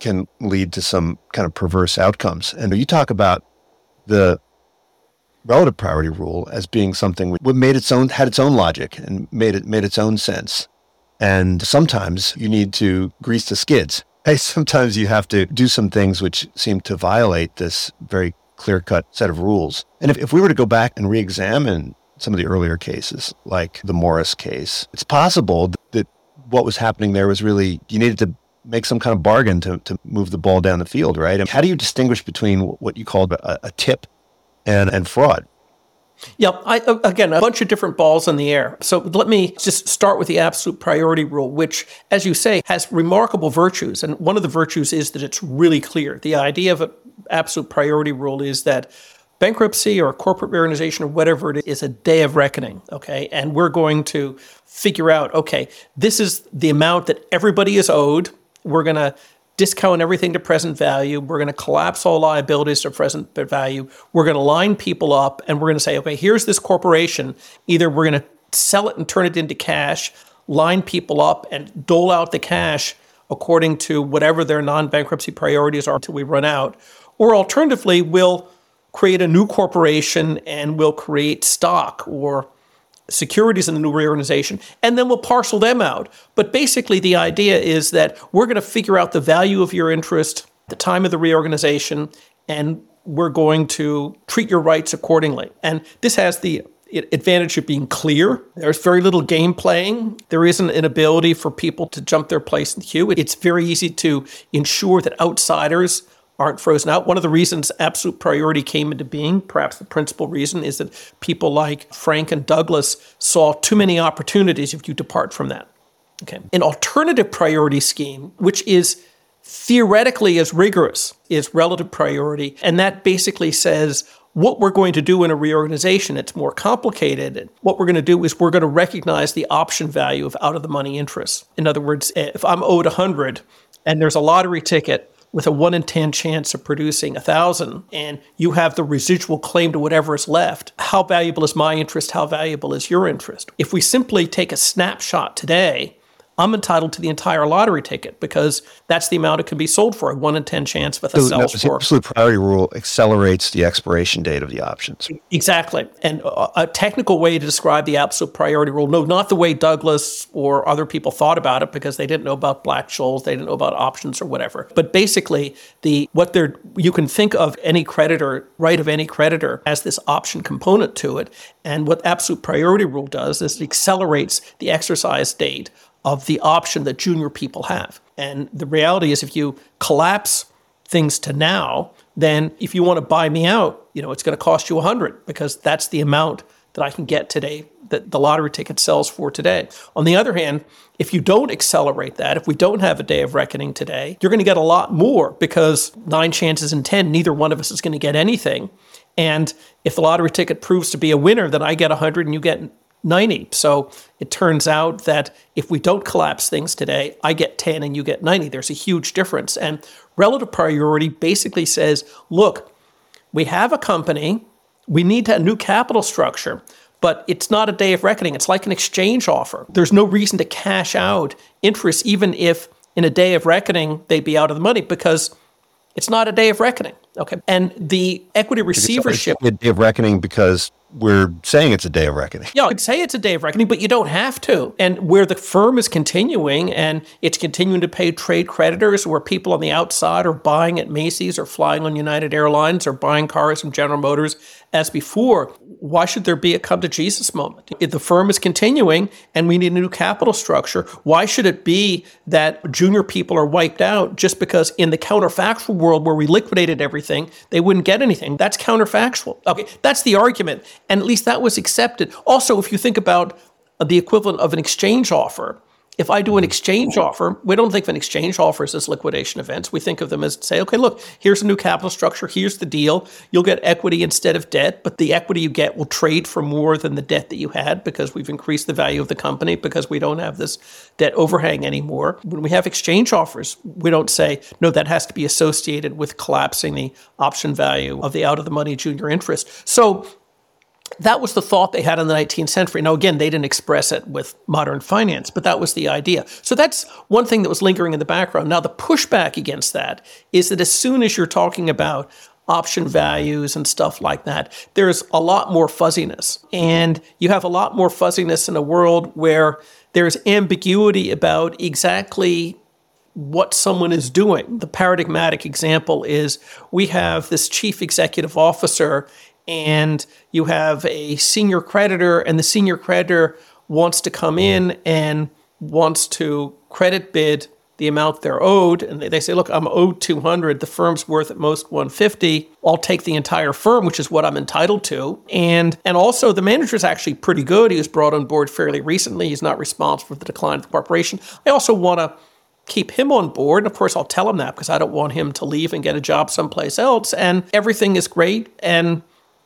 B: can lead to some kind of perverse outcomes. And you talk about the relative priority rule as being something which had its own logic and made its own sense. And sometimes you need to grease the skids. Hey, sometimes you have to do some things which seem to violate this very clear-cut set of rules. And if we were to go back and re-examine some of the earlier cases, like the Morris case, it's possible that what was happening there was really, you needed to make some kind of bargain to move the ball down the field, right? And how do you distinguish between what you called a tip and fraud?
C: Yeah, again, a bunch of different balls in the air. So let me just start with the absolute priority rule, which, as you say, has remarkable virtues. And one of the virtues is that it's really clear. The idea of an absolute priority rule is that bankruptcy or corporate reorganization or whatever it is a day of reckoning, okay? And we're going to figure out, okay, this is the amount that everybody is owed. We're going to discount everything to present value. We're going to collapse all liabilities to present value. We're going to line people up and we're going to say, okay, here's this corporation. Either we're going to sell it and turn it into cash, line people up and dole out the cash according to whatever their non-bankruptcy priorities are until we run out. Or alternatively, we'll create a new corporation and we'll create stock or securities in the new reorganization, and then we'll parcel them out. But basically, the idea is that we're going to figure out the value of your interest at the time of the reorganization, and we're going to treat your rights accordingly. And this has the advantage of being clear. There's very little game playing. There isn't an ability for people to jump their place in the queue. It's very easy to ensure that outsiders aren't frozen out. One of the reasons absolute priority came into being, perhaps the principal reason, is that people like Frank and Douglas saw too many opportunities if you depart from that. Okay. An alternative priority scheme, which is theoretically as rigorous, is relative priority. And that basically says what we're going to do in a reorganization. It's more complicated. And what we're going to do is we're going to recognize the option value of out-of-the-money interest. In other words, if I'm owed 100 and there's a lottery ticket with a 1 in 10 chance of producing 1,000, and you have the residual claim to whatever is left, how valuable is my interest? How valuable is your interest? If we simply take a snapshot today, I'm entitled to the entire lottery ticket because that's the amount it can be sold for, a 1 in 10 chance with a sells for.
B: The absolute priority rule accelerates the expiration date of the options.
C: Exactly. And a technical way to describe the absolute priority rule, no, not the way Douglas or other people thought about it because they didn't know about Black-Scholes, they didn't know about options or whatever. But basically, you can think of any creditor, right of any creditor, as this option component to it. And what absolute priority rule does is it accelerates the exercise date of the option that junior people have. And the reality is if you collapse things to now, then if you want to buy me out, it's going to cost you 100 because that's the amount that I can get today, that the lottery ticket sells for today. On the other hand, if you don't accelerate that, if we don't have a day of reckoning today, you're going to get a lot more because 9 chances in 10, neither one of us is going to get anything. And if the lottery ticket proves to be a winner, then I get 100 and you get 90. So it turns out that if we don't collapse things today, I get 10 and you get 90. There's a huge difference. And relative priority basically says, look, we have a company, we need a new capital structure, but it's not a day of reckoning. It's like an exchange offer. There's no reason to cash out interest, even if in a day of reckoning they'd be out of the money because it's not a day of reckoning. Okay. And the equity receivership.
B: It's a day of reckoning because we're saying it's a day of reckoning.
C: Yeah, I could say it's a day of reckoning, but you don't have to. And where the firm is continuing and it's continuing to pay trade creditors, where people on the outside are buying at Macy's or flying on United Airlines or buying cars from General Motors as before, why should there be a come to Jesus moment? If the firm is continuing and we need a new capital structure, why should it be that junior people are wiped out just because in the counterfactual world where we liquidated everything, they wouldn't get anything? That's counterfactual. Okay, that's the argument. And at least that was accepted. Also, if you think about the equivalent of an exchange offer, if I do an exchange offer, we don't think of an exchange offer as liquidation events. We think of them as say, okay, look, here's a new capital structure. Here's the deal. You'll get equity instead of debt, but the equity you get will trade for more than the debt that you had because we've increased the value of the company because we don't have this debt overhang anymore. When we have exchange offers, we don't say, no, that has to be associated with collapsing the option value of the out-of-the-money junior interest. So That was the thought they had in the 19th century. Now, again, they didn't express it with modern finance, but that was the idea. So that's one thing that was lingering in the background. Now, the pushback against that is that as soon as you're talking about option values and stuff like that, there's a lot more fuzziness. And you have a lot more fuzziness in a world where there's ambiguity about exactly what someone is doing. The paradigmatic example is we have this chief executive officer and you have a senior creditor, and the senior creditor wants to come in and wants to credit bid the amount they're owed. And they say, look, I'm owed 200. The firm's worth at most 150. I'll take the entire firm, which is what I'm entitled to. And also the manager's actually pretty good. He was brought on board fairly recently. He's not responsible for the decline of the corporation. I also want to keep him on board. And of course, I'll tell him that because I don't want him to leave and get a job someplace else. And everything is great. And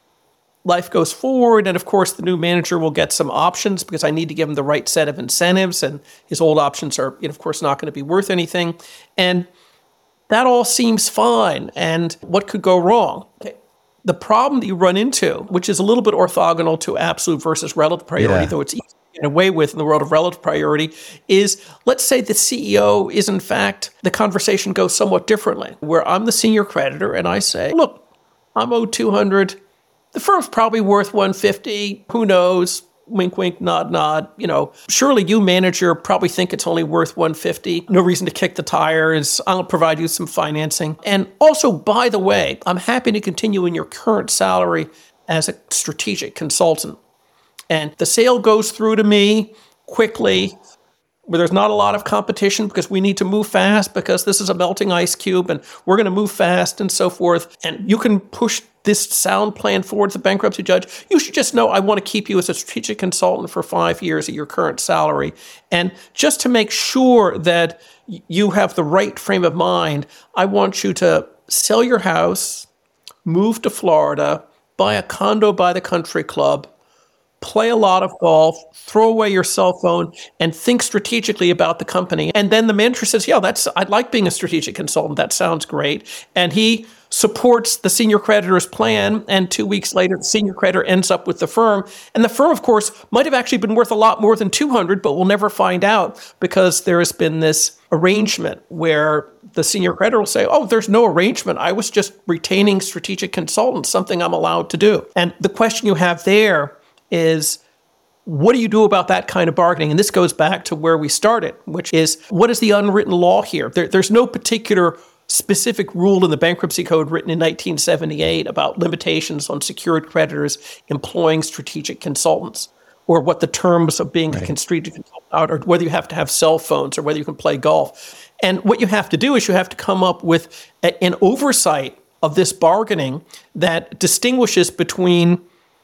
C: life goes forward. And of course, the new manager will get some options because I need to give him the right set of incentives. And his old options are, of course, not going to be worth anything. And that all seems fine. And what could go wrong? Okay. The problem that you run into, which is a little bit orthogonal to absolute versus relative priority, though it's easy to get away with in the world of relative priority, is let's say the CEO is, in fact, the conversation goes somewhat differently, where I'm the senior creditor and I say, look, I'm owed 200. The firm's probably worth 150. Who knows? Wink, wink, nod, nod. Surely you, manager, probably think it's only worth 150. No reason to kick the tires. I'll provide you some financing. And also, by the way, I'm happy to continue in your current salary as a strategic consultant. And the sale goes through to me quickly, where there's not a lot of competition because we need to move fast because this is a melting ice cube and we're going to move fast and so forth. And you can push this sound plan forward to the bankruptcy judge. You should just know I want to keep you as a strategic consultant for 5 years at your current salary. And just to make sure that you have the right frame of mind, I want you to sell your house, move to Florida, buy a condo by the country club, play a lot of golf, throw away your cell phone, and think strategically about the company. And then the manager says, yeah, I'd like being a strategic consultant. That sounds great. And he supports the senior creditor's plan. And 2 weeks later, the senior creditor ends up with the firm. And the firm, of course, might have actually been worth a lot more than 200, but we'll never find out because there has been this arrangement where the senior creditor will say, oh, there's no arrangement. I was just retaining strategic consultants, something I'm allowed to do. And the question you have there is, what do you do about that kind of bargaining? And this goes back to where we started, which is, what is the unwritten law here? There's no particular specific rule in the bankruptcy code written in 1978 about limitations on secured creditors employing strategic consultants, or what the terms of being a strategic consultant are, or whether you have to have cell phones or whether you can play golf. And what you have to do is you have to come up with an oversight of this bargaining that distinguishes between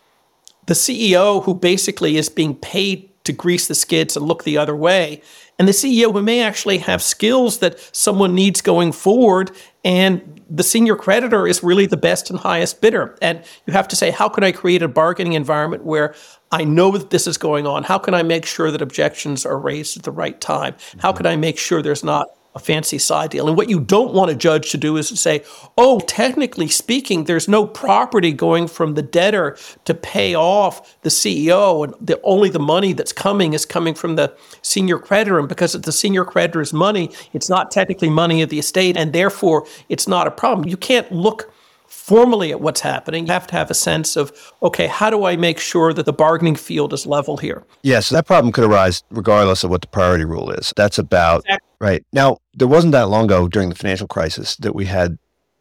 C: the CEO, who basically is being paid to grease the skids and look the other way, and the CEO who may actually have skills that someone needs going forward, and the senior creditor is really the best and highest bidder. And you have to say, how can I create a bargaining environment where I know that this is going on? How can I make sure that objections are raised at the right time? How can I make sure there's not a fancy side deal? And what you don't want a judge to do is to say, oh, technically speaking, there's no property going from the debtor to pay off the CEO, and only the money that's coming is coming from the senior creditor. And because it's the senior creditor's money, it's not technically money of the estate, and therefore it's not a problem. You can't look formally at what's happening. You have to have a sense of, okay, how do I make sure that the bargaining field is level here?
B: Yes, that problem could arise regardless of what the priority rule is. That's about,
C: exactly.
B: Right. Now, there wasn't that long ago during the financial crisis that we had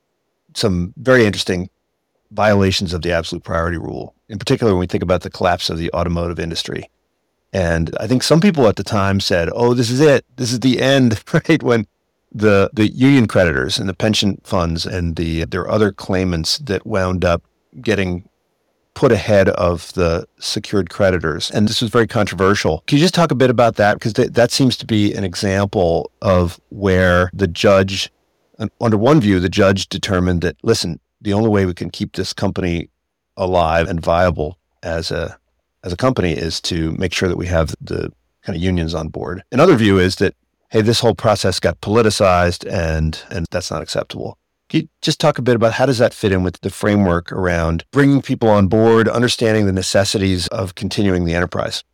B: some very interesting violations of the absolute priority rule, in particular when we think about the collapse of the automotive industry. And I think some people at the time said, oh, this is it. This is the end, right? When the union creditors and the pension funds and their other claimants that wound up getting put ahead of the secured creditors. And this was very controversial. Can you just talk a bit about that? Because that seems to be an example of where the judge, under one view, the judge determined that, listen, the only way we can keep this company alive and viable as a company is to make sure that we have the kind of unions on board. Another view is that, hey, this whole process got politicized and that's not acceptable. Can you just talk a bit about how does that fit in with the framework around bringing people on board, understanding the necessities of continuing the enterprise?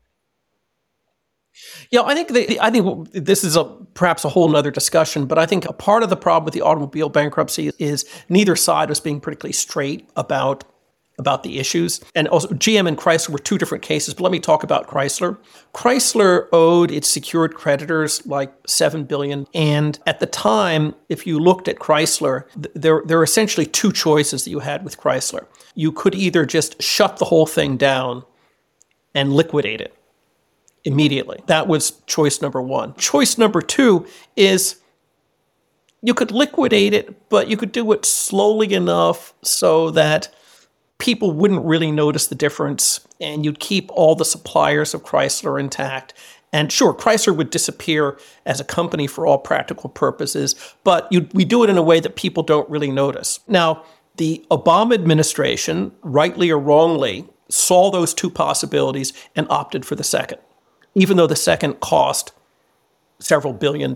C: Yeah, I think this is perhaps a whole nother discussion, but I think a part of the problem with the automobile bankruptcy is neither side was being particularly straight about the issues. And also GM and Chrysler were two different cases, but let me talk about Chrysler. Chrysler owed its secured creditors like $7 billion. And at the time, if you looked at Chrysler, there were essentially two choices that you had with Chrysler. You could either just shut the whole thing down and liquidate it immediately. That was choice number one. Choice number two is you could liquidate it, but you could do it slowly enough so that people wouldn't really notice the difference, and you'd keep all the suppliers of Chrysler intact. And sure, Chrysler would disappear as a company for all practical purposes, but we do it in a way that people don't really notice. Now, the Obama administration, rightly or wrongly, saw those two possibilities and opted for the second, even though the second cost several $billion.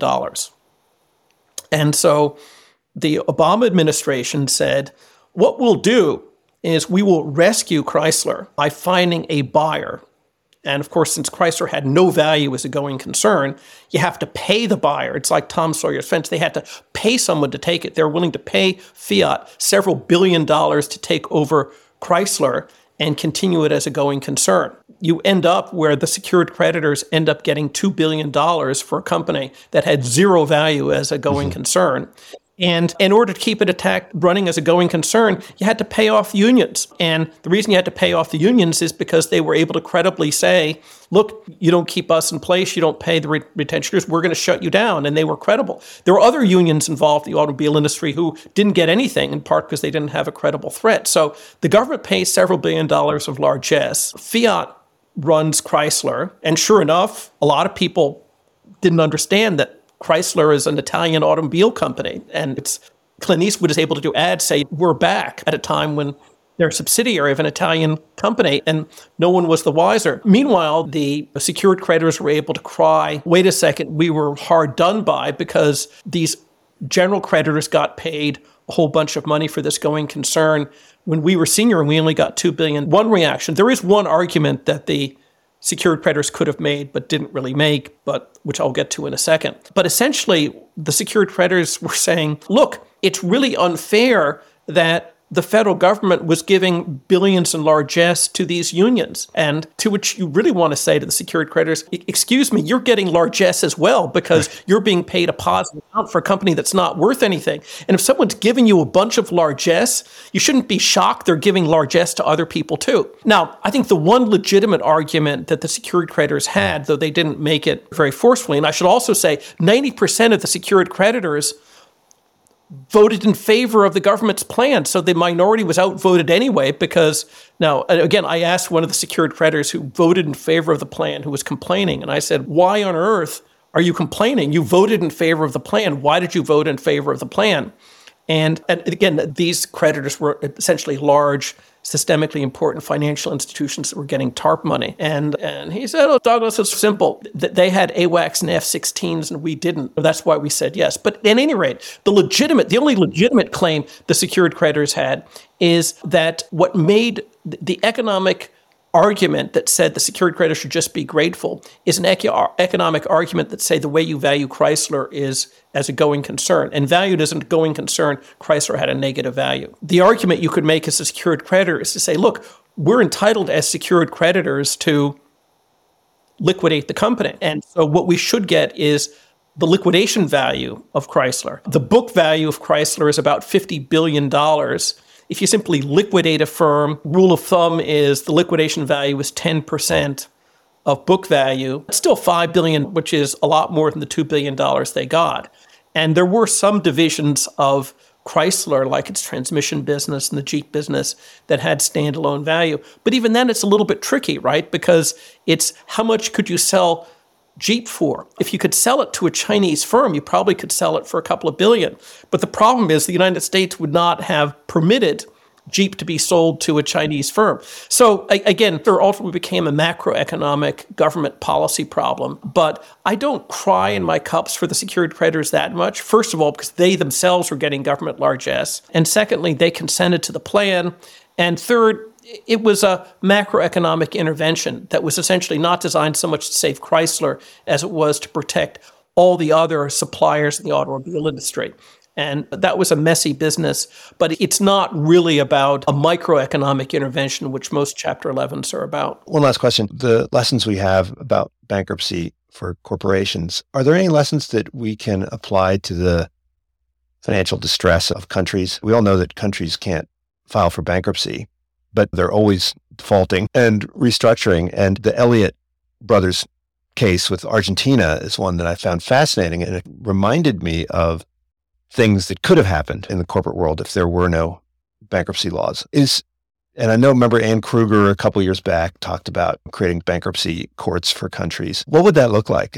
C: And so the Obama administration said, what we'll do is we will rescue Chrysler by finding a buyer. And of course, since Chrysler had no value as a going concern, you have to pay the buyer. It's like Tom Sawyer's Fence. They had to pay someone to take it. They're willing to pay Fiat several $1 billion to take over Chrysler and continue it as a going concern. You end up where the secured creditors end up getting $2 billion for a company that had zero value as a going concern. And in order to keep it running as a going concern, you had to pay off unions. And the reason you had to pay off the unions is because they were able to credibly say, look, you don't keep us in place, you don't pay the retentioners, we're going to shut you down. And they were credible. There were other unions involved in the automobile industry who didn't get anything, in part because they didn't have a credible threat. So the government pays several $1 billion of largesse. Fiat runs Chrysler. And sure enough, a lot of people didn't understand that Chrysler is an Italian automobile company, and Clint Eastwood is able to do ads say, we're back, at a time when they're a subsidiary of an Italian company, and no one was the wiser. Meanwhile, the secured creditors were able to cry, wait a second, we were hard done by because these general creditors got paid a whole bunch of money for this going concern when we were senior and we only got $2 billion. One reaction, there is one argument that the secured creditors could have made but didn't really make, but which I'll get to in a second. But essentially, the secured creditors were saying, look, it's really unfair that the federal government was giving billions in largesse to these unions. And to which you really want to say to the secured creditors, excuse me, you're getting largesse as well because you're being paid a positive amount for a company that's not worth anything. And if someone's giving you a bunch of largesse, you shouldn't be shocked they're giving largesse to other people too. Now, I think the one legitimate argument that the secured creditors had, though they didn't make it very forcefully, and I should also say 90% of the secured creditors voted in favor of the government's plan. So the minority was outvoted anyway because, now, again, I asked one of the secured creditors who voted in favor of the plan, who was complaining, and I said, why on earth are you complaining? You voted in favor of the plan. Why did you vote in favor of the plan? And again, these creditors were essentially large, systemically important financial institutions that were getting TARP money. And he said, oh, Douglas, it's simple. They had AWACS and F-16s and we didn't. That's why we said yes. But at any rate, the only legitimate claim the secured creditors had is that what made the economic argument that said the secured creditors should just be grateful is an economic argument that say the way you value Chrysler is as a going concern. And valued as a going concern, Chrysler had a negative value. The argument you could make as a secured creditor is to say, look, we're entitled as secured creditors to liquidate the company. And so what we should get is the liquidation value of Chrysler. The book value of Chrysler is about $50 billion. If you simply liquidate a firm, rule of thumb is the liquidation value is 10% of book value. It's still $5 billion, which is a lot more than the $2 billion they got. And there were some divisions of Chrysler, like its transmission business and the Jeep business, that had standalone value. But even then, it's a little bit tricky, right? Because it's how much could you sell Jeep for? If you could sell it to a Chinese firm, you probably could sell it for a couple of billion. But the problem is the United States would not have permitted Jeep to be sold to a Chinese firm. So again, there ultimately became a macroeconomic government policy problem. But I don't cry in my cups for the secured creditors that much. First of all, because they themselves were getting government largesse. And secondly, they consented to the plan. And third, it was a macroeconomic intervention that was essentially not designed so much to save Chrysler as it was to protect all the other suppliers in the automobile industry. And that was a messy business, but it's not really about a microeconomic intervention, which most Chapter 11s are about.
B: One last question. The lessons we have about bankruptcy for corporations, are there any lessons that we can apply to the financial distress of countries? We all know that countries can't file for bankruptcy, but they're always defaulting and restructuring. And the Elliott brothers case with Argentina is one that I found fascinating, and it reminded me of things that could have happened in the corporate world if there were no bankruptcy laws. And I remember Ann Kruger a couple of years back talked about creating bankruptcy courts for countries. What would that look like?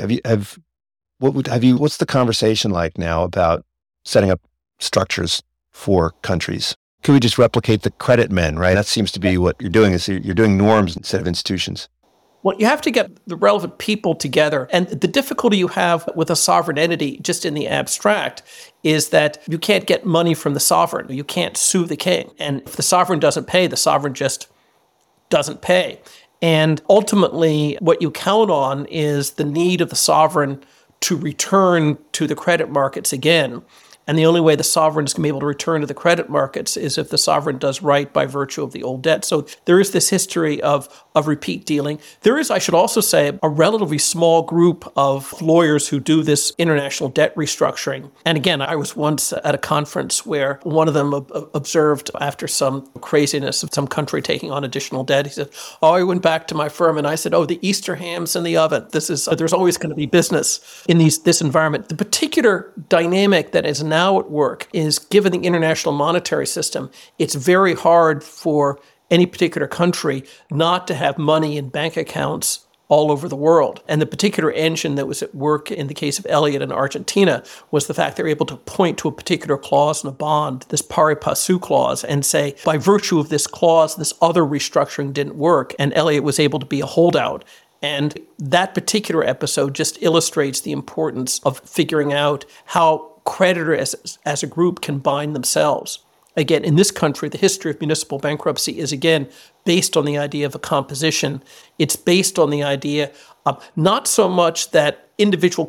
B: What's the conversation like now about setting up structures for countries? Could we just replicate the credit men, right? That seems to be what you're doing, is you're doing norms instead of institutions.
C: Well, you have to get the relevant people together. And the difficulty you have with a sovereign entity, just in the abstract, is that you can't get money from the sovereign. You can't sue the king. And if the sovereign doesn't pay, the sovereign just doesn't pay. And ultimately, what you count on is the need of the sovereign to return to the credit markets again. And the only way the sovereign is going to be able to return to the credit markets is if the sovereign does right by virtue of the old debt. So there is this history of repeat dealing. There is, I should also say, a relatively small group of lawyers who do this international debt restructuring. And again, I was once at a conference where one of them observed, after some craziness of some country taking on additional debt, he said, I went back to my firm and I said, the Easter ham's in the oven. There's always going to be business in this environment. The particular dynamic that is now at work is, given the international monetary system, it's very hard for any particular country not to have money in bank accounts all over the world. And the particular engine that was at work in the case of Elliott and Argentina was the fact they were able to point to a particular clause in a bond, this pari passu clause, and say, by virtue of this clause, this other restructuring didn't work, and Elliott was able to be a holdout. And that particular episode just illustrates the importance of figuring out how creditors as a group can bind themselves. Again, in this country, the history of municipal bankruptcy is, again, based on the idea of a composition. It's based on the idea of not so much that individual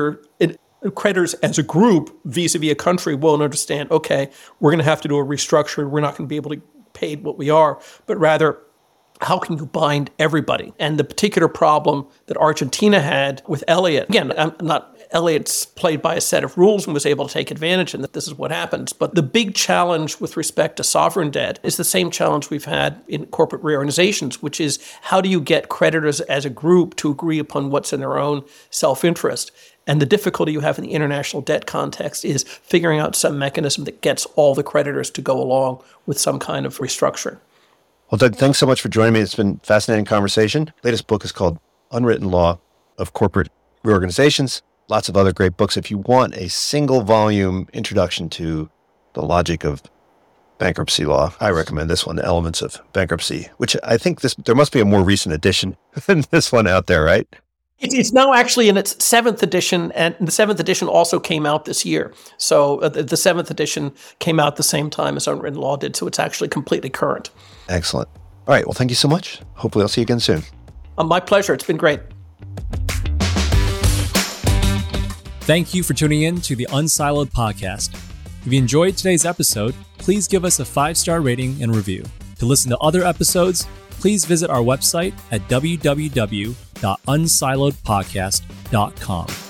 C: creditors as a group vis-a-vis a country won't understand, okay, we're going to have to do a restructure, we're not going to be able to pay what we are, but rather, how can you bind everybody? And the particular problem that Argentina had with Elliott, again, Elliott's played by a set of rules and was able to take advantage, and that this is what happens. But the big challenge with respect to sovereign debt is the same challenge we've had in corporate reorganizations, which is, how do you get creditors as a group to agree upon what's in their own self-interest? And the difficulty you have in the international debt context is figuring out some mechanism that gets all the creditors to go along with some kind of restructuring.
B: Well, Doug, thanks so much for joining me. It's been a fascinating conversation. Latest book is called Unwritten Law of Corporate Reorganizations. Lots of other great books. If you want a single volume introduction to the logic of bankruptcy law, I recommend this one, The Elements of Bankruptcy, which I think there must be a more recent edition than this one out there, right?
C: It's now actually in its 7th edition, and the 7th edition also came out this year. So the 7th edition came out the same time as Unwritten Law did, so it's actually completely current.
B: Excellent. All right. Well, thank you so much. Hopefully I'll see you again soon.
C: My pleasure. It's been great.
A: Thank you for tuning in to the Unsiloed podcast. If you enjoyed today's episode, please give us a 5-star rating and review. To listen to other episodes, please visit our website at www.unsiloedpodcast.com.